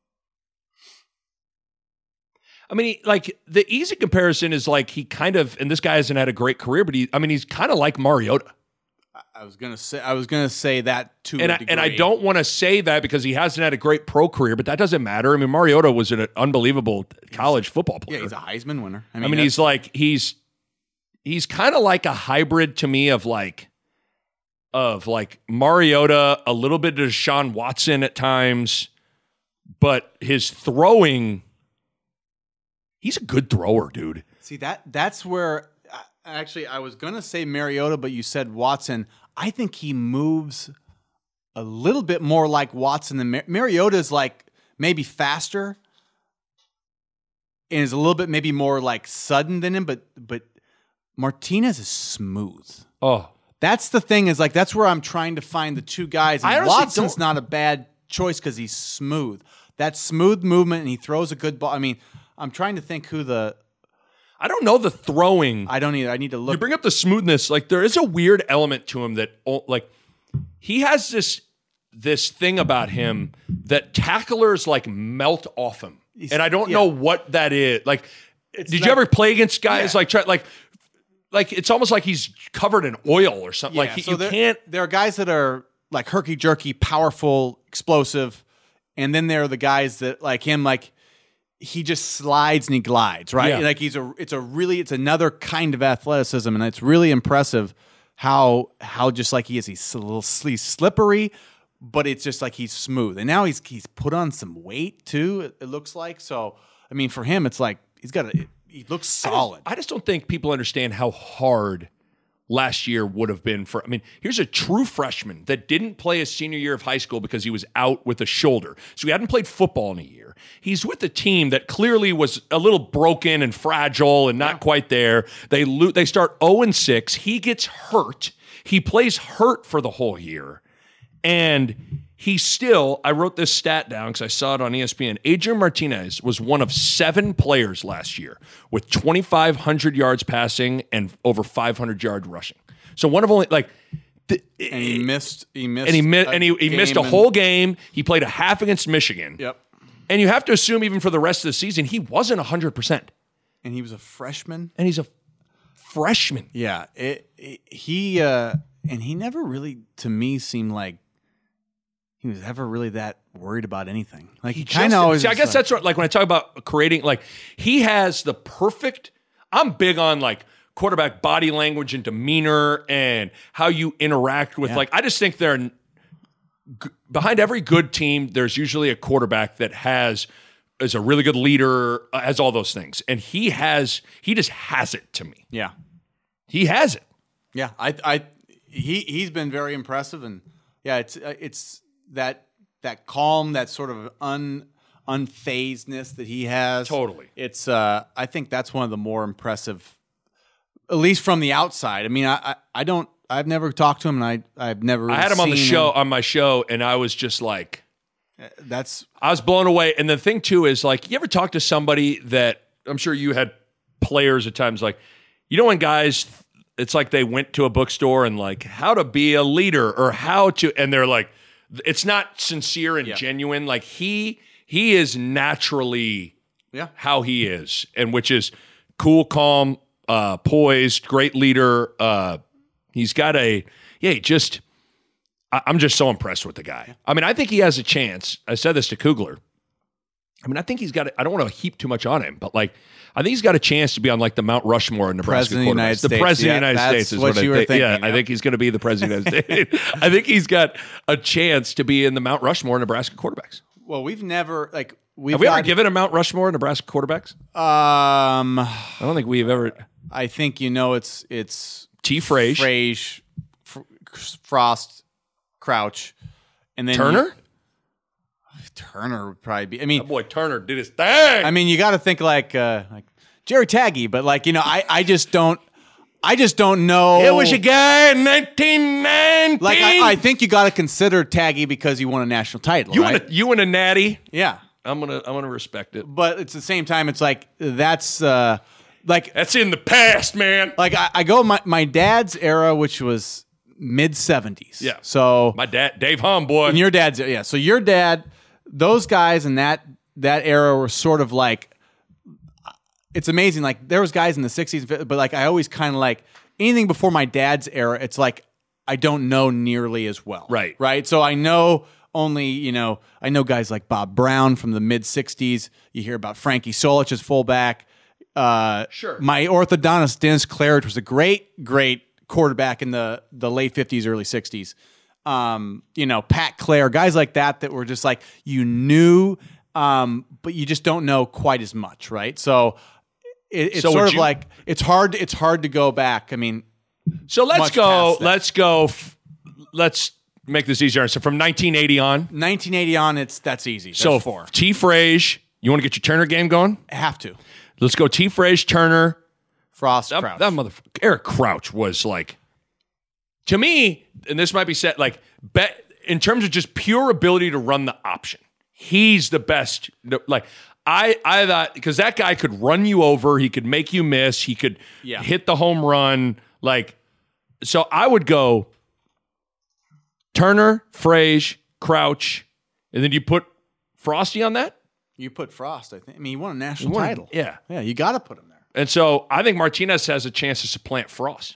I mean, he, like the easy comparison is like he kind of and this guy hasn't had a great career, but he I mean, he's kind of like Mariota. I was gonna say I was gonna say that to And a I, and I degree. don't want to say that because he hasn't had a great pro career, but that doesn't matter. I mean, Mariota was an unbelievable college football player. Yeah, he's a Heisman winner. I I mean, mean, he's like he's he's kind of like a hybrid to me of like of like Mariota, a little bit of Deshaun Watson at times, but his throwing, he's a good thrower, dude. see that that's where uh, actually I was gonna say Mariota, but you said Watson. I think he moves a little bit more like Watson than Mar- Mariota's like maybe faster and is a little bit maybe more like sudden than him, but but Martinez is smooth. Oh, That's the thing is like that's where I'm trying to find the two guys. And I honestly Watson's don't- not a bad choice because he's smooth. That smooth movement and he throws a good ball. I mean, I'm trying to think who the I don't know the throwing. I don't either. I need to You look. bring up the smoothness. Like there is a weird element to him that, oh, like, he has this this thing about him that tacklers like melt off him, and I don't yeah. know what that is. Like, it's Did that- you ever play against guys Yeah. like try like like it's almost like he's covered in oil or something. Yeah, like he, so you there, can't. There are guys that are like herky jerky, powerful, explosive, and then there are the guys that like him, like he just slides and he glides, right? Yeah. Like he's a, it's a really, it's another kind of athleticism, and it's really impressive how how just like he is, he's a little he's slippery, but it's just like he's smooth, and now he's he's put on some weight too. It, it looks like so. I mean, for him, it's like he's got a. He looks solid. I just don't think people understand how hard last year would have been for. I mean, here's a true freshman that didn't play his senior year of high school because he was out with a shoulder. So he hadn't played football in a year. He's with a team that clearly was a little broken and fragile and not yeah. quite there. They lo- they start oh and six. He gets hurt. He plays hurt for the whole year. And he still, I wrote this stat down because I saw it on E S P N. Adrian Martinez was one of seven players last year with twenty-five hundred yards passing and over five hundred yards rushing. So one of only like, the, and he missed, he missed, and he missed, and he, he missed a and, whole game. He played a half against Michigan. Yep. And you have to assume even for the rest of the season, he wasn't a hundred percent. And he was a freshman. And he's a freshman. Yeah. It, it, he uh, and he never really, to me, seemed like he was ever really that worried about anything. Like he, he kind of always. See, I guess like, that's what, like when I talk about creating, like he has the perfect. I'm big on like quarterback body language and demeanor and how you interact with. Yeah. Like I just think they're g- behind every good team. There's usually a quarterback that has is a really good leader, uh, has all those things, and he has. He just has it to me. Yeah, he has it. Yeah, I, I, he, he's been very impressive, and yeah, it's, uh, it's. That that calm, that sort of un unfazedness that he has. Totally. It's uh I think that's one of the more impressive, at least from the outside. I mean, I I, I don't I've never talked to him, and I I've never really I had him on the seen show him. on my show, and I was just like, that's I was blown away. And the thing too is like, you ever talk to somebody that I'm sure you had players at times like, you know, when guys, it's like they went to a bookstore and like how to be a leader or how to, and they're like. It's not sincere and yeah. genuine. Like he he is naturally yeah. how he is, and which is cool, calm, uh, poised, great leader. Uh, he's got a yeah. Just I, I'm just so impressed with the guy. Yeah. I mean, I think he has a chance. I said this to Kugler. I mean, I think he's got. I don't want to heap too much on him, but like, I think he's got a chance to be on like the Mount Rushmore in Nebraska President quarterbacks. The States. President yeah, of the United States is what, what you I were think. thinking. Yeah, yeah, I think he's going to be the president of the United States. I think he's got a chance to be in the Mount Rushmore Nebraska quarterbacks. Well, we've never like we've have we got, ever given a Mount Rushmore Nebraska quarterbacks? Um, I don't think we've ever. I think you know it's it's T. Frage, Frage, F- Frost, Crouch, and then Turner. You, Turner would probably be. I mean, that boy Turner did his thing. I mean, you got to think like uh, like Jerry Taggy, but like you know, I, I just don't, I just don't know. It was a guy in nineteen ninety. Like I, I think you got to consider Taggy because he won a national title. You right? and a, you and a natty. Yeah, I'm gonna I'm gonna respect it. But it's the same time. It's like that's uh, like that's in the past, man. Like I, I go my my dad's era, which was mid seventies. Yeah. So my dad, Dave Hum, boy, and your dad's yeah. So your dad. Those guys in that that era were sort of like, it's amazing. Like there was guys in the sixties, but like I always kind of like anything before my dad's era. It's like I don't know nearly as well. Right. Right. So I know only you know I know guys like Bob Brown from the mid sixties. You hear about Frankie Solich as fullback. Uh, sure. My orthodontist Dennis Claridge was a great great quarterback in the the late fifties, early sixties. Um, you know, Pat Clare, guys like that that were just like you knew, um, but you just don't know quite as much, right? So it, it's so sort of you, like it's hard. It's hard to go back. I mean, so let's go. Let's go. F- let's make this easier. So from nineteen eighty on, nineteen eighty on, it's that's easy. That's so four. T. Frage, you want to get your Turner game going? Have to. Let's go. T. Frage, Turner, Frost, that, Crouch. That motherfucker, Eric Crouch was like. To me, and this might be said, like, bet in terms of just pure ability to run the option, he's the best. Like, I, I thought because that guy could run you over, he could make you miss, he could yeah. hit the home run. Like, so I would go Turner, Frage, Crouch, and then you put Frosty on that. You put Frost, I think. I mean, he won a national He won a- title. yeah. Yeah, you got to put him there. And so I think Martinez has a chance to supplant Frost.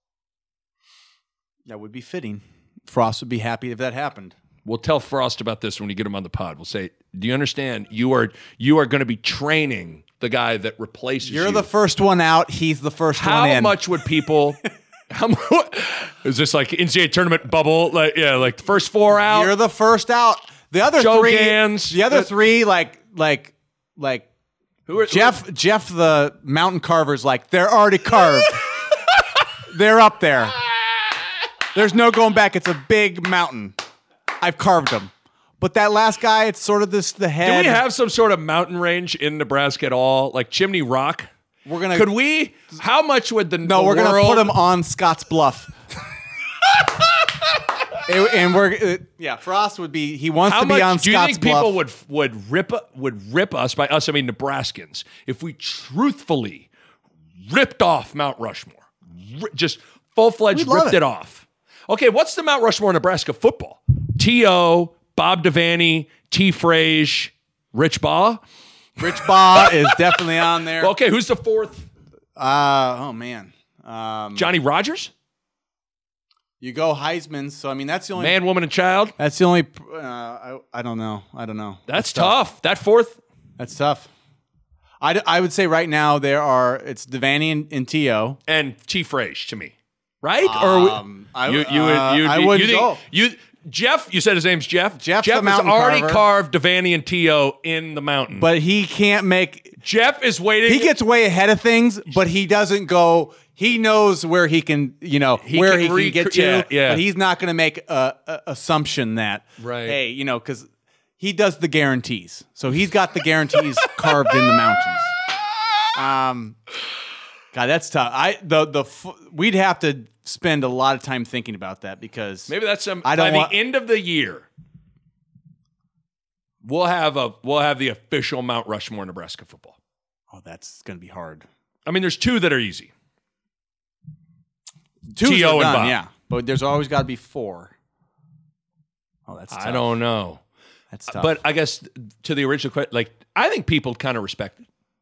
That would be fitting. Frost would be happy if that happened. We'll tell Frost about this when you get him on the pod. We'll say, do you understand? You are you are going to be training the guy that replaces you. You're the first one out. He's the first How one in. much would people... How mu- is this like N C double A tournament bubble? Like, yeah, like the first four out? You're the first out. The other Joe three, Gans. the other three, like, like, like Who are, Jeff, Jeff, the mountain carver's like, they're already carved. They're up there. There's no going back. It's a big mountain. I've carved them. But that last guy, it's sort of this, the head. Do we have some sort of mountain range in Nebraska at all? Like Chimney Rock? We're gonna. Could we? How much would the No, the we're gonna world- put him on Scotts Bluff. and, and we're uh, yeah. Frost would be. He wants How to much be on do you Scotts think Bluff. people would would rip would rip us by us? I mean Nebraskans, if we truthfully ripped off Mount Rushmore, Ri- just full fledged We'd love ripped it. it off. Okay, what's the Mount Rushmore Nebraska football? T O, Bob Devaney, T. Frage, Rich Baugh. Rich Baugh is definitely on there. Okay, who's the fourth? Uh, oh man. Um, Johnny Rogers, you go Heisman. So I mean, that's the only. man, woman, and child. That's the only. Uh, I I don't know. I don't know. That's tough. That fourth. That's tough. I, d- I would say right now there are it's Devaney and, and T O And T. Frage to me, right? or Um, I, you, you, uh, would- you, I you, would you think go. you Jeff? You said his name's Jeff. Jeff Jeff the has mountain already carver. carved Devaney and T O in the mountain. But he can't make. Jeff is waiting. He gets way ahead of things, but he doesn't go. He knows where he can, you know, He where can he rec- can get to. yeah, yeah. But he's not going to make a, a assumption that, Right. hey, you know, because he does the guarantees. So he's got the guarantees carved in the mountains. Um, God, that's tough. I the the f- we'd have to spend a lot of time thinking about that because Maybe that's some. I don't by want- the end of the year, we'll have a we'll have the official Mount Rushmore Nebraska football. oh, that's going to be hard. I mean, there's two that are easy. Two T O and done, Bob. yeah, but there's always got to be four. Oh, that's tough. I don't know, That's tough. but I guess to the original question, like I think people kind of respect it.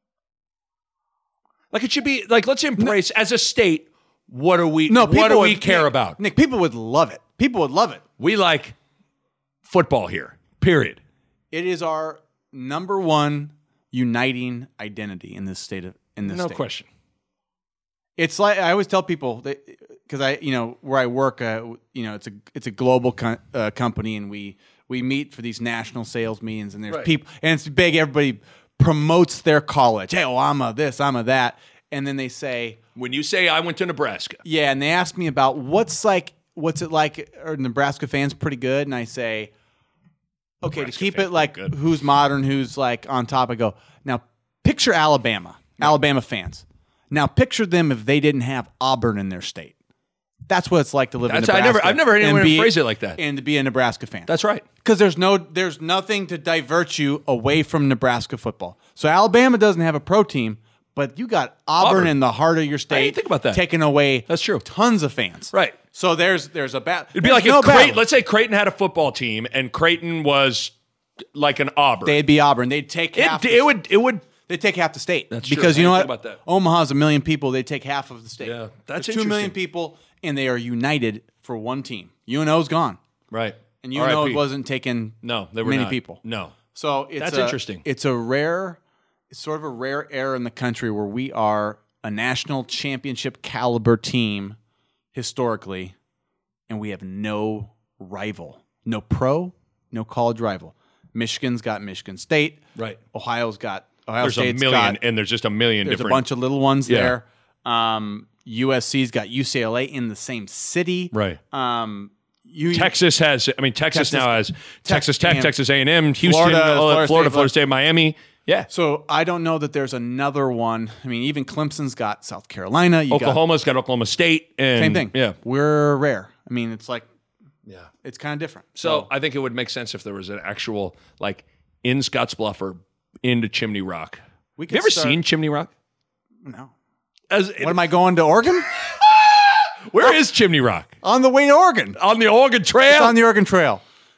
Like it should be like let's embrace as a state. What do we? no, what people do we would- care Nick, about? Nick, people would love it. People would love it. We like football here. Period. It is our number one uniting identity in this state of in this No state. question. It's like I always tell people that because I, you know, where I work, uh, you know, it's a it's a global co- uh, company, and we we meet for these national sales meetings, and there's Right. people, and it's big. Everybody promotes their college. Hey, oh, I'm a this, I'm a that, and then they say, When you say I went to Nebraska, yeah, and they ask me about what's like, what's it like? Are Nebraska fans pretty good? And I say, okay, Nebraska to keep fans it like pretty good. who's modern, who's like on top. I go now. Picture Alabama, Alabama fans. Now picture them if they didn't have Auburn in their state. That's what it's like to live That's- in I Nebraska. never- I've never heard and anyone be- phrase it like that. And to be a Nebraska fan. that's right. Because there's no, there's nothing to divert you away from Nebraska football. So Alabama doesn't have a pro team, but you got Auburn, Auburn. in the heart of your state. didn't think about that. Taking away That's true. tons of fans. Right. So there's there's a bat. It'd be like no if Creighton, battle. let's say Creighton had a football team and Creighton was like an Auburn. They'd be Auburn. They'd take half. it, the, it would it would They'd take half the state. That's true. because I you know didn't what? think about that. Omaha's a million people. They take half of the state. Yeah, that's There's two million interesting. people, and they are united for one team. U N O's gone, right. and U N O R I P. wasn't taking no, they were many not. people. No. So it's That's a- interesting. It's a rare, it's sort of a rare era in the country where we are a national championship caliber team historically, and we have no rival, no pro, no college rival. Michigan's got Michigan State. Right. Ohio's got Ohio There's State's a million got, and there's just a million there's a different bunch of little ones Yeah. there. Um, U S C's got U C L A in the same city. Right. Um, you, Texas has I mean Texas, Texas- now has Texas Tech, and Texas A and M, Houston, Florida, Florida, Florida Florida, State, Florida State, Miami. Yeah. So I don't know that there's another one. I mean, even Clemson's got South Carolina. You got Oklahoma's got Oklahoma State and same thing. Yeah. We're rare. I mean, it's like Yeah. it's kind of different. So I think it would make sense if there was an actual like in Scottsbluff or into Chimney Rock. we Have could you ever start- seen Chimney Rock? No. As, What am I going to Oregon? where is Chimney Rock? On the way to Oregon. On the Oregon Trail? It's on the Oregon Trail.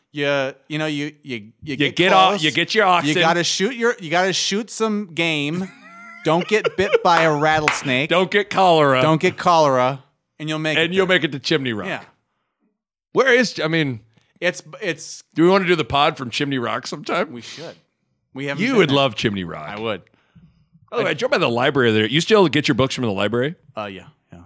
You you know you you you You get, get close. off. You get your oxen. You gotta shoot your. You gotta shoot some game. Don't get bit by a rattlesnake. Don't get cholera. Don't get cholera, and you'll make it. and you'll there. make it to Chimney Rock. Yeah, Where is? I mean, it's it's. do we want to do the pod from Chimney Rock sometime? We should. We haven't. You been would there. love Chimney Rock. I would. Oh, I drove by the library there. You still get your books from the library? Uh, yeah, yeah.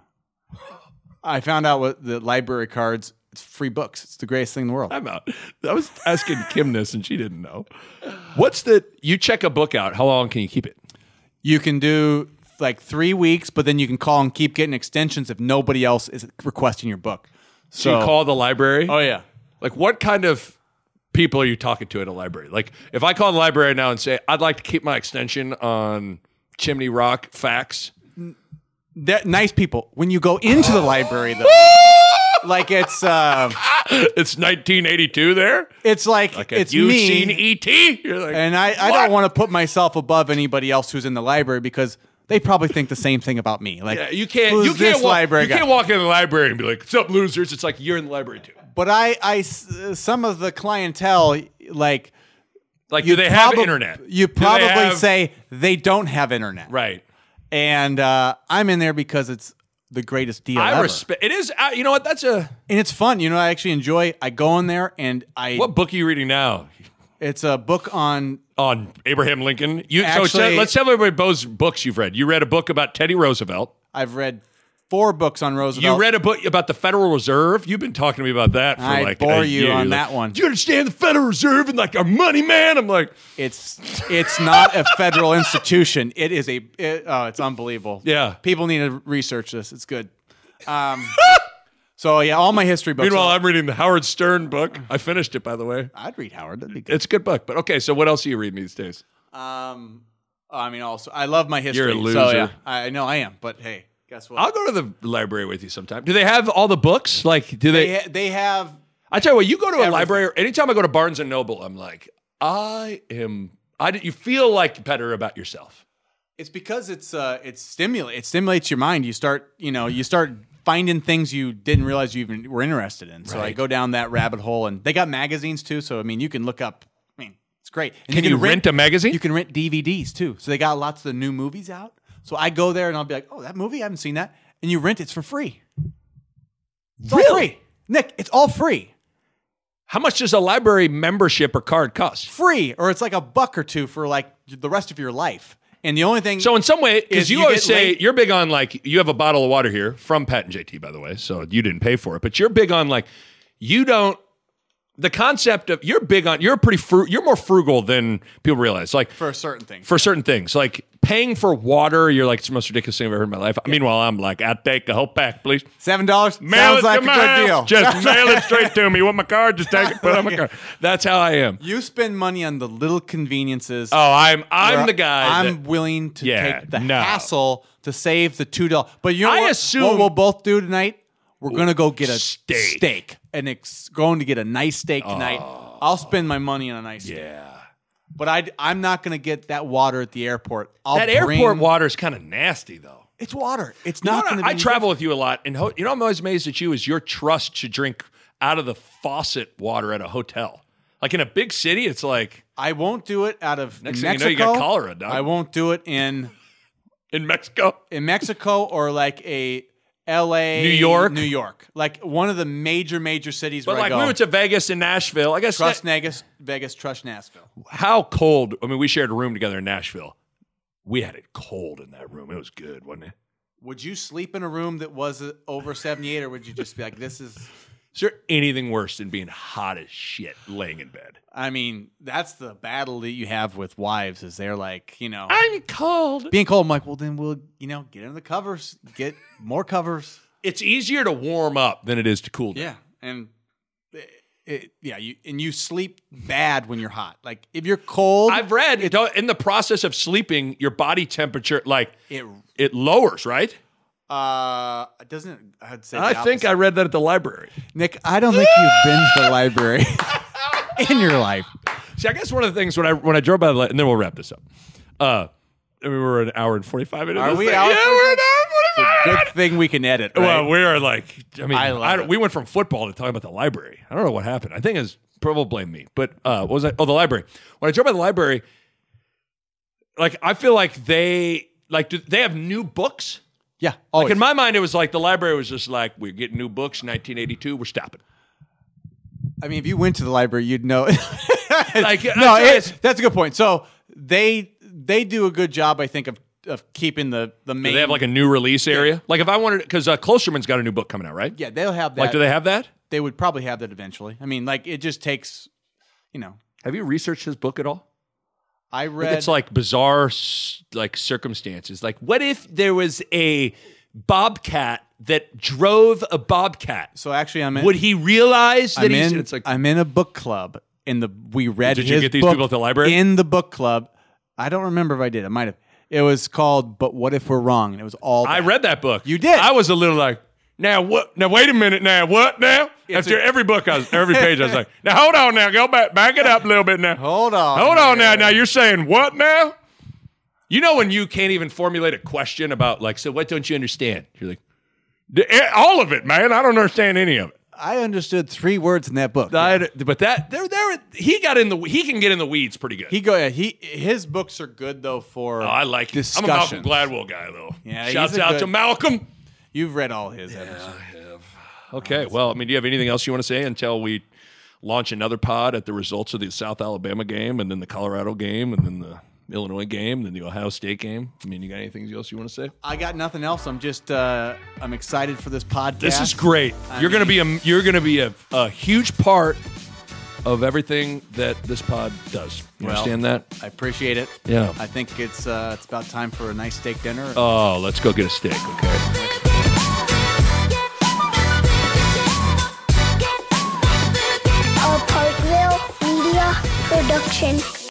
I found out what the library cards. It's free books. It's the greatest thing in the world. I'm out. I was asking Kim this, and she didn't know. What's the? You check a book out. How long can you keep it? You can do like three weeks, but then you can call and keep getting extensions if nobody else is requesting your book. So, So, you call the library. oh yeah, Like, what kind of people are you talking to at a library? Like, if I call the library now and say, I'd like to keep my extension on Chimney Rock facts. They're nice people. When you go into the library, though, like it's uh, It's nineteen eighty-two there. it's like, Like, it's have you me, seen E T? You're like, and I, I what? don't want to put myself above anybody else who's in the library because they probably think the same thing about me. Like Yeah, you can't. who's You this can't walk. library You guy? can't walk in the library and be like, "What's up, losers?" It's like you're in the library too. But I, I s- some of the clientele, like Like, do they have probab- internet? You Do they probably have- say they don't have internet, right. And uh, I'm in there because it's the greatest deal I ever. respect. It is. Uh, you know what? That's a. And it's fun. You know, I actually enjoy. I go in there and I. What book are you reading now? It's a book on. On Abraham Lincoln. You. so Actually- tell- let's tell everybody those books you've read. You read a book about Teddy Roosevelt. I've read four books on Roosevelt. You read a book about the Federal Reserve. You've been talking to me about that for I like bore a you year. on You're that like, one. Do you understand the Federal Reserve and like our money, man? I'm like, It's it's not a federal institution. It is a. It, oh, it's unbelievable. Yeah. People need to research this. It's good. Um. so yeah, all my history books. meanwhile, are- I'm reading the Howard Stern book. I finished it, by the way. I'd read Howard. That'd be good. It's a good book. But okay, so what else are you reading these days? Um. I mean, also, I love my history. You're a So loser. yeah, I know I am. But hey, guess what? I'll go to the library with you sometime. Do they have all the books? Like, do they? they ha- they have. I tell you what, you go to a Everything. library. Anytime I go to Barnes and Noble, I'm like, I am. I. You feel like better about yourself. It's because it's uh it's stimulate it stimulates your mind. You start you know you start finding things you didn't realize you even were interested in. So I Right. go down that rabbit hole, and they got magazines too. So I mean, you can look up. I mean, it's great. And Can you rent a magazine? You can rent D V Ds too. So they got lots of the new movies out. So I go there and I'll be like, oh, that movie, I haven't seen that, and you rent it for free. It's all Really? free, Nick. It's all free. How much does a library membership or card cost? Free, or it's like a buck or two for like the rest of your life. And the only thing, So in some way, because Is you, you always get say late- you're big on like you have a bottle of water here from Pat and J T, by the way, so you didn't pay for it, but you're big on like you don't. The concept of you're big on you're pretty fru- you're more frugal than people realize. Like for certain things, for certain things, like paying for water, you're like it's the most ridiculous thing I've ever heard in my life. Meanwhile, I'm like, I'll take a whole pack, please. seven dollars Mail sounds it like to a my good house. deal. Just mail it straight to me. You want my card? Just take it, put it on my card. That's how I am. You spend money on the little conveniences. Oh, I'm I'm where the guy. I'm that- willing to Yeah, take the no. hassle to save the two dollars. But you know I what? assume- what we'll both do tonight? We're gonna go get a Steak. steak, and it's going to get a nice steak tonight. I'll spend my money on a nice steak. yeah. But I, I'm not gonna get that water at the airport. I'll That bring, airport water is kind of nasty, though. It's water. It's You know not what? gonna. Be I travel with you a lot, and ho- you know I'm always amazed at you is your trust to drink out of the faucet water at a hotel. Like in a big city, it's like I won't do it out of Next in thing you know, Mexico. you got cholera, dog. I won't do it in in Mexico. in Mexico or like a L A, New York? New York, like one of the major major cities But where like I go. we went to Vegas and Nashville. I guess Trust that- Vegas, Vegas, trust Nashville. how cold. I mean, we shared a room together in Nashville. We had it cold in that room. It was good, wasn't it? Would you sleep in a room that was uh, over seventy-eight, or would you just be like, "This is"? Is there anything worse than being hot as shit laying in bed? I mean, that's the battle that you have with wives. Is they're like, you know, I'm cold. being cold. I'm like, well, then we'll, you know, get in the covers, get more covers. It's easier to warm up than it is to cool down. Yeah, and it, it, yeah, you and you sleep bad when you're hot. Like if you're cold, I've read don't- in the process of sleeping, your body temperature like it it lowers, right? uh it doesn't. I'd say the I think opposite. I read that at the library. Nick, I don't think you've been to the library in your life. See, I guess one of the things when I when I drove by the li- and then we'll wrap this up. Uh, I mean, we're an hour and forty five minutes. Are this we thing. out Yeah, for we're an this? hour and forty five. Good thing we can edit. Right? Well, we are like, I mean, I I love don't- it. we went from football to talking about the library. I don't know what happened. I think it's Probably blame me. But uh, what was that? Oh, the library. When I drove by the library, like I feel like they like do they have new books? Yeah. Like in my mind, it was like the library was just like, we're getting new books in nineteen eighty-two. We're stopping. I mean, if you went to the library, you'd know. like, no, it, that's a good point. So they they do a good job, I think, of of keeping the the main. Do they have like a new release area? Yeah. Like if I wanted, because uh, Klosterman's got a new book coming out, right? Yeah, they'll have that. Like, do they have that? They would probably have that eventually. I mean, like it just takes, you know. Have you researched his book at all? I read. Like it's like bizarre, like circumstances. Like, what if there was a bobcat that drove a bobcat? So actually, I'm in, would he realize that I'm he's? In, it's like I'm in a book club. In the we read. Did his you get these book people at the library? In the book club, I don't remember if I did. I might have. It was called "But What If We're Wrong," and it was all. I that. read that book. You did. I was a little like, now what? Now wait a minute. Now what? Now It's after a- every book, I was every page, I was like, now hold on. Now go back, back it up a little bit. Now Hold on. hold on. Now, here. now you're saying what now? You know when you can't even formulate a question about like, so what don't you understand? You're like, "D- eh, all of it, man. I don't understand any of it. I understood three words in that book. I, but that there, there, he got in the he can get in the weeds pretty good. He go. Yeah, he his books are good though for. oh, I like it. I'm a discussions. Malcolm Gladwell guy though. Yeah, shouts he's a out good- to Malcolm. You've read all his. Yeah, Okay, well, I mean, do you have anything else you want to say until we launch another pod at the results of the South Alabama game and then the Colorado game and then the Illinois game and then the Ohio State game? I mean, you got anything else you want to say? I got nothing else. I'm just. Uh, I'm excited for this podcast. This is great. I you're going to mean- be a you're going to be a, a huge part of everything that this pod does. You Well, understand that? I appreciate it. Yeah. I think it's uh, it's about time for a nice steak dinner. Oh, let's go get a steak, okay? A Parkville Media Production.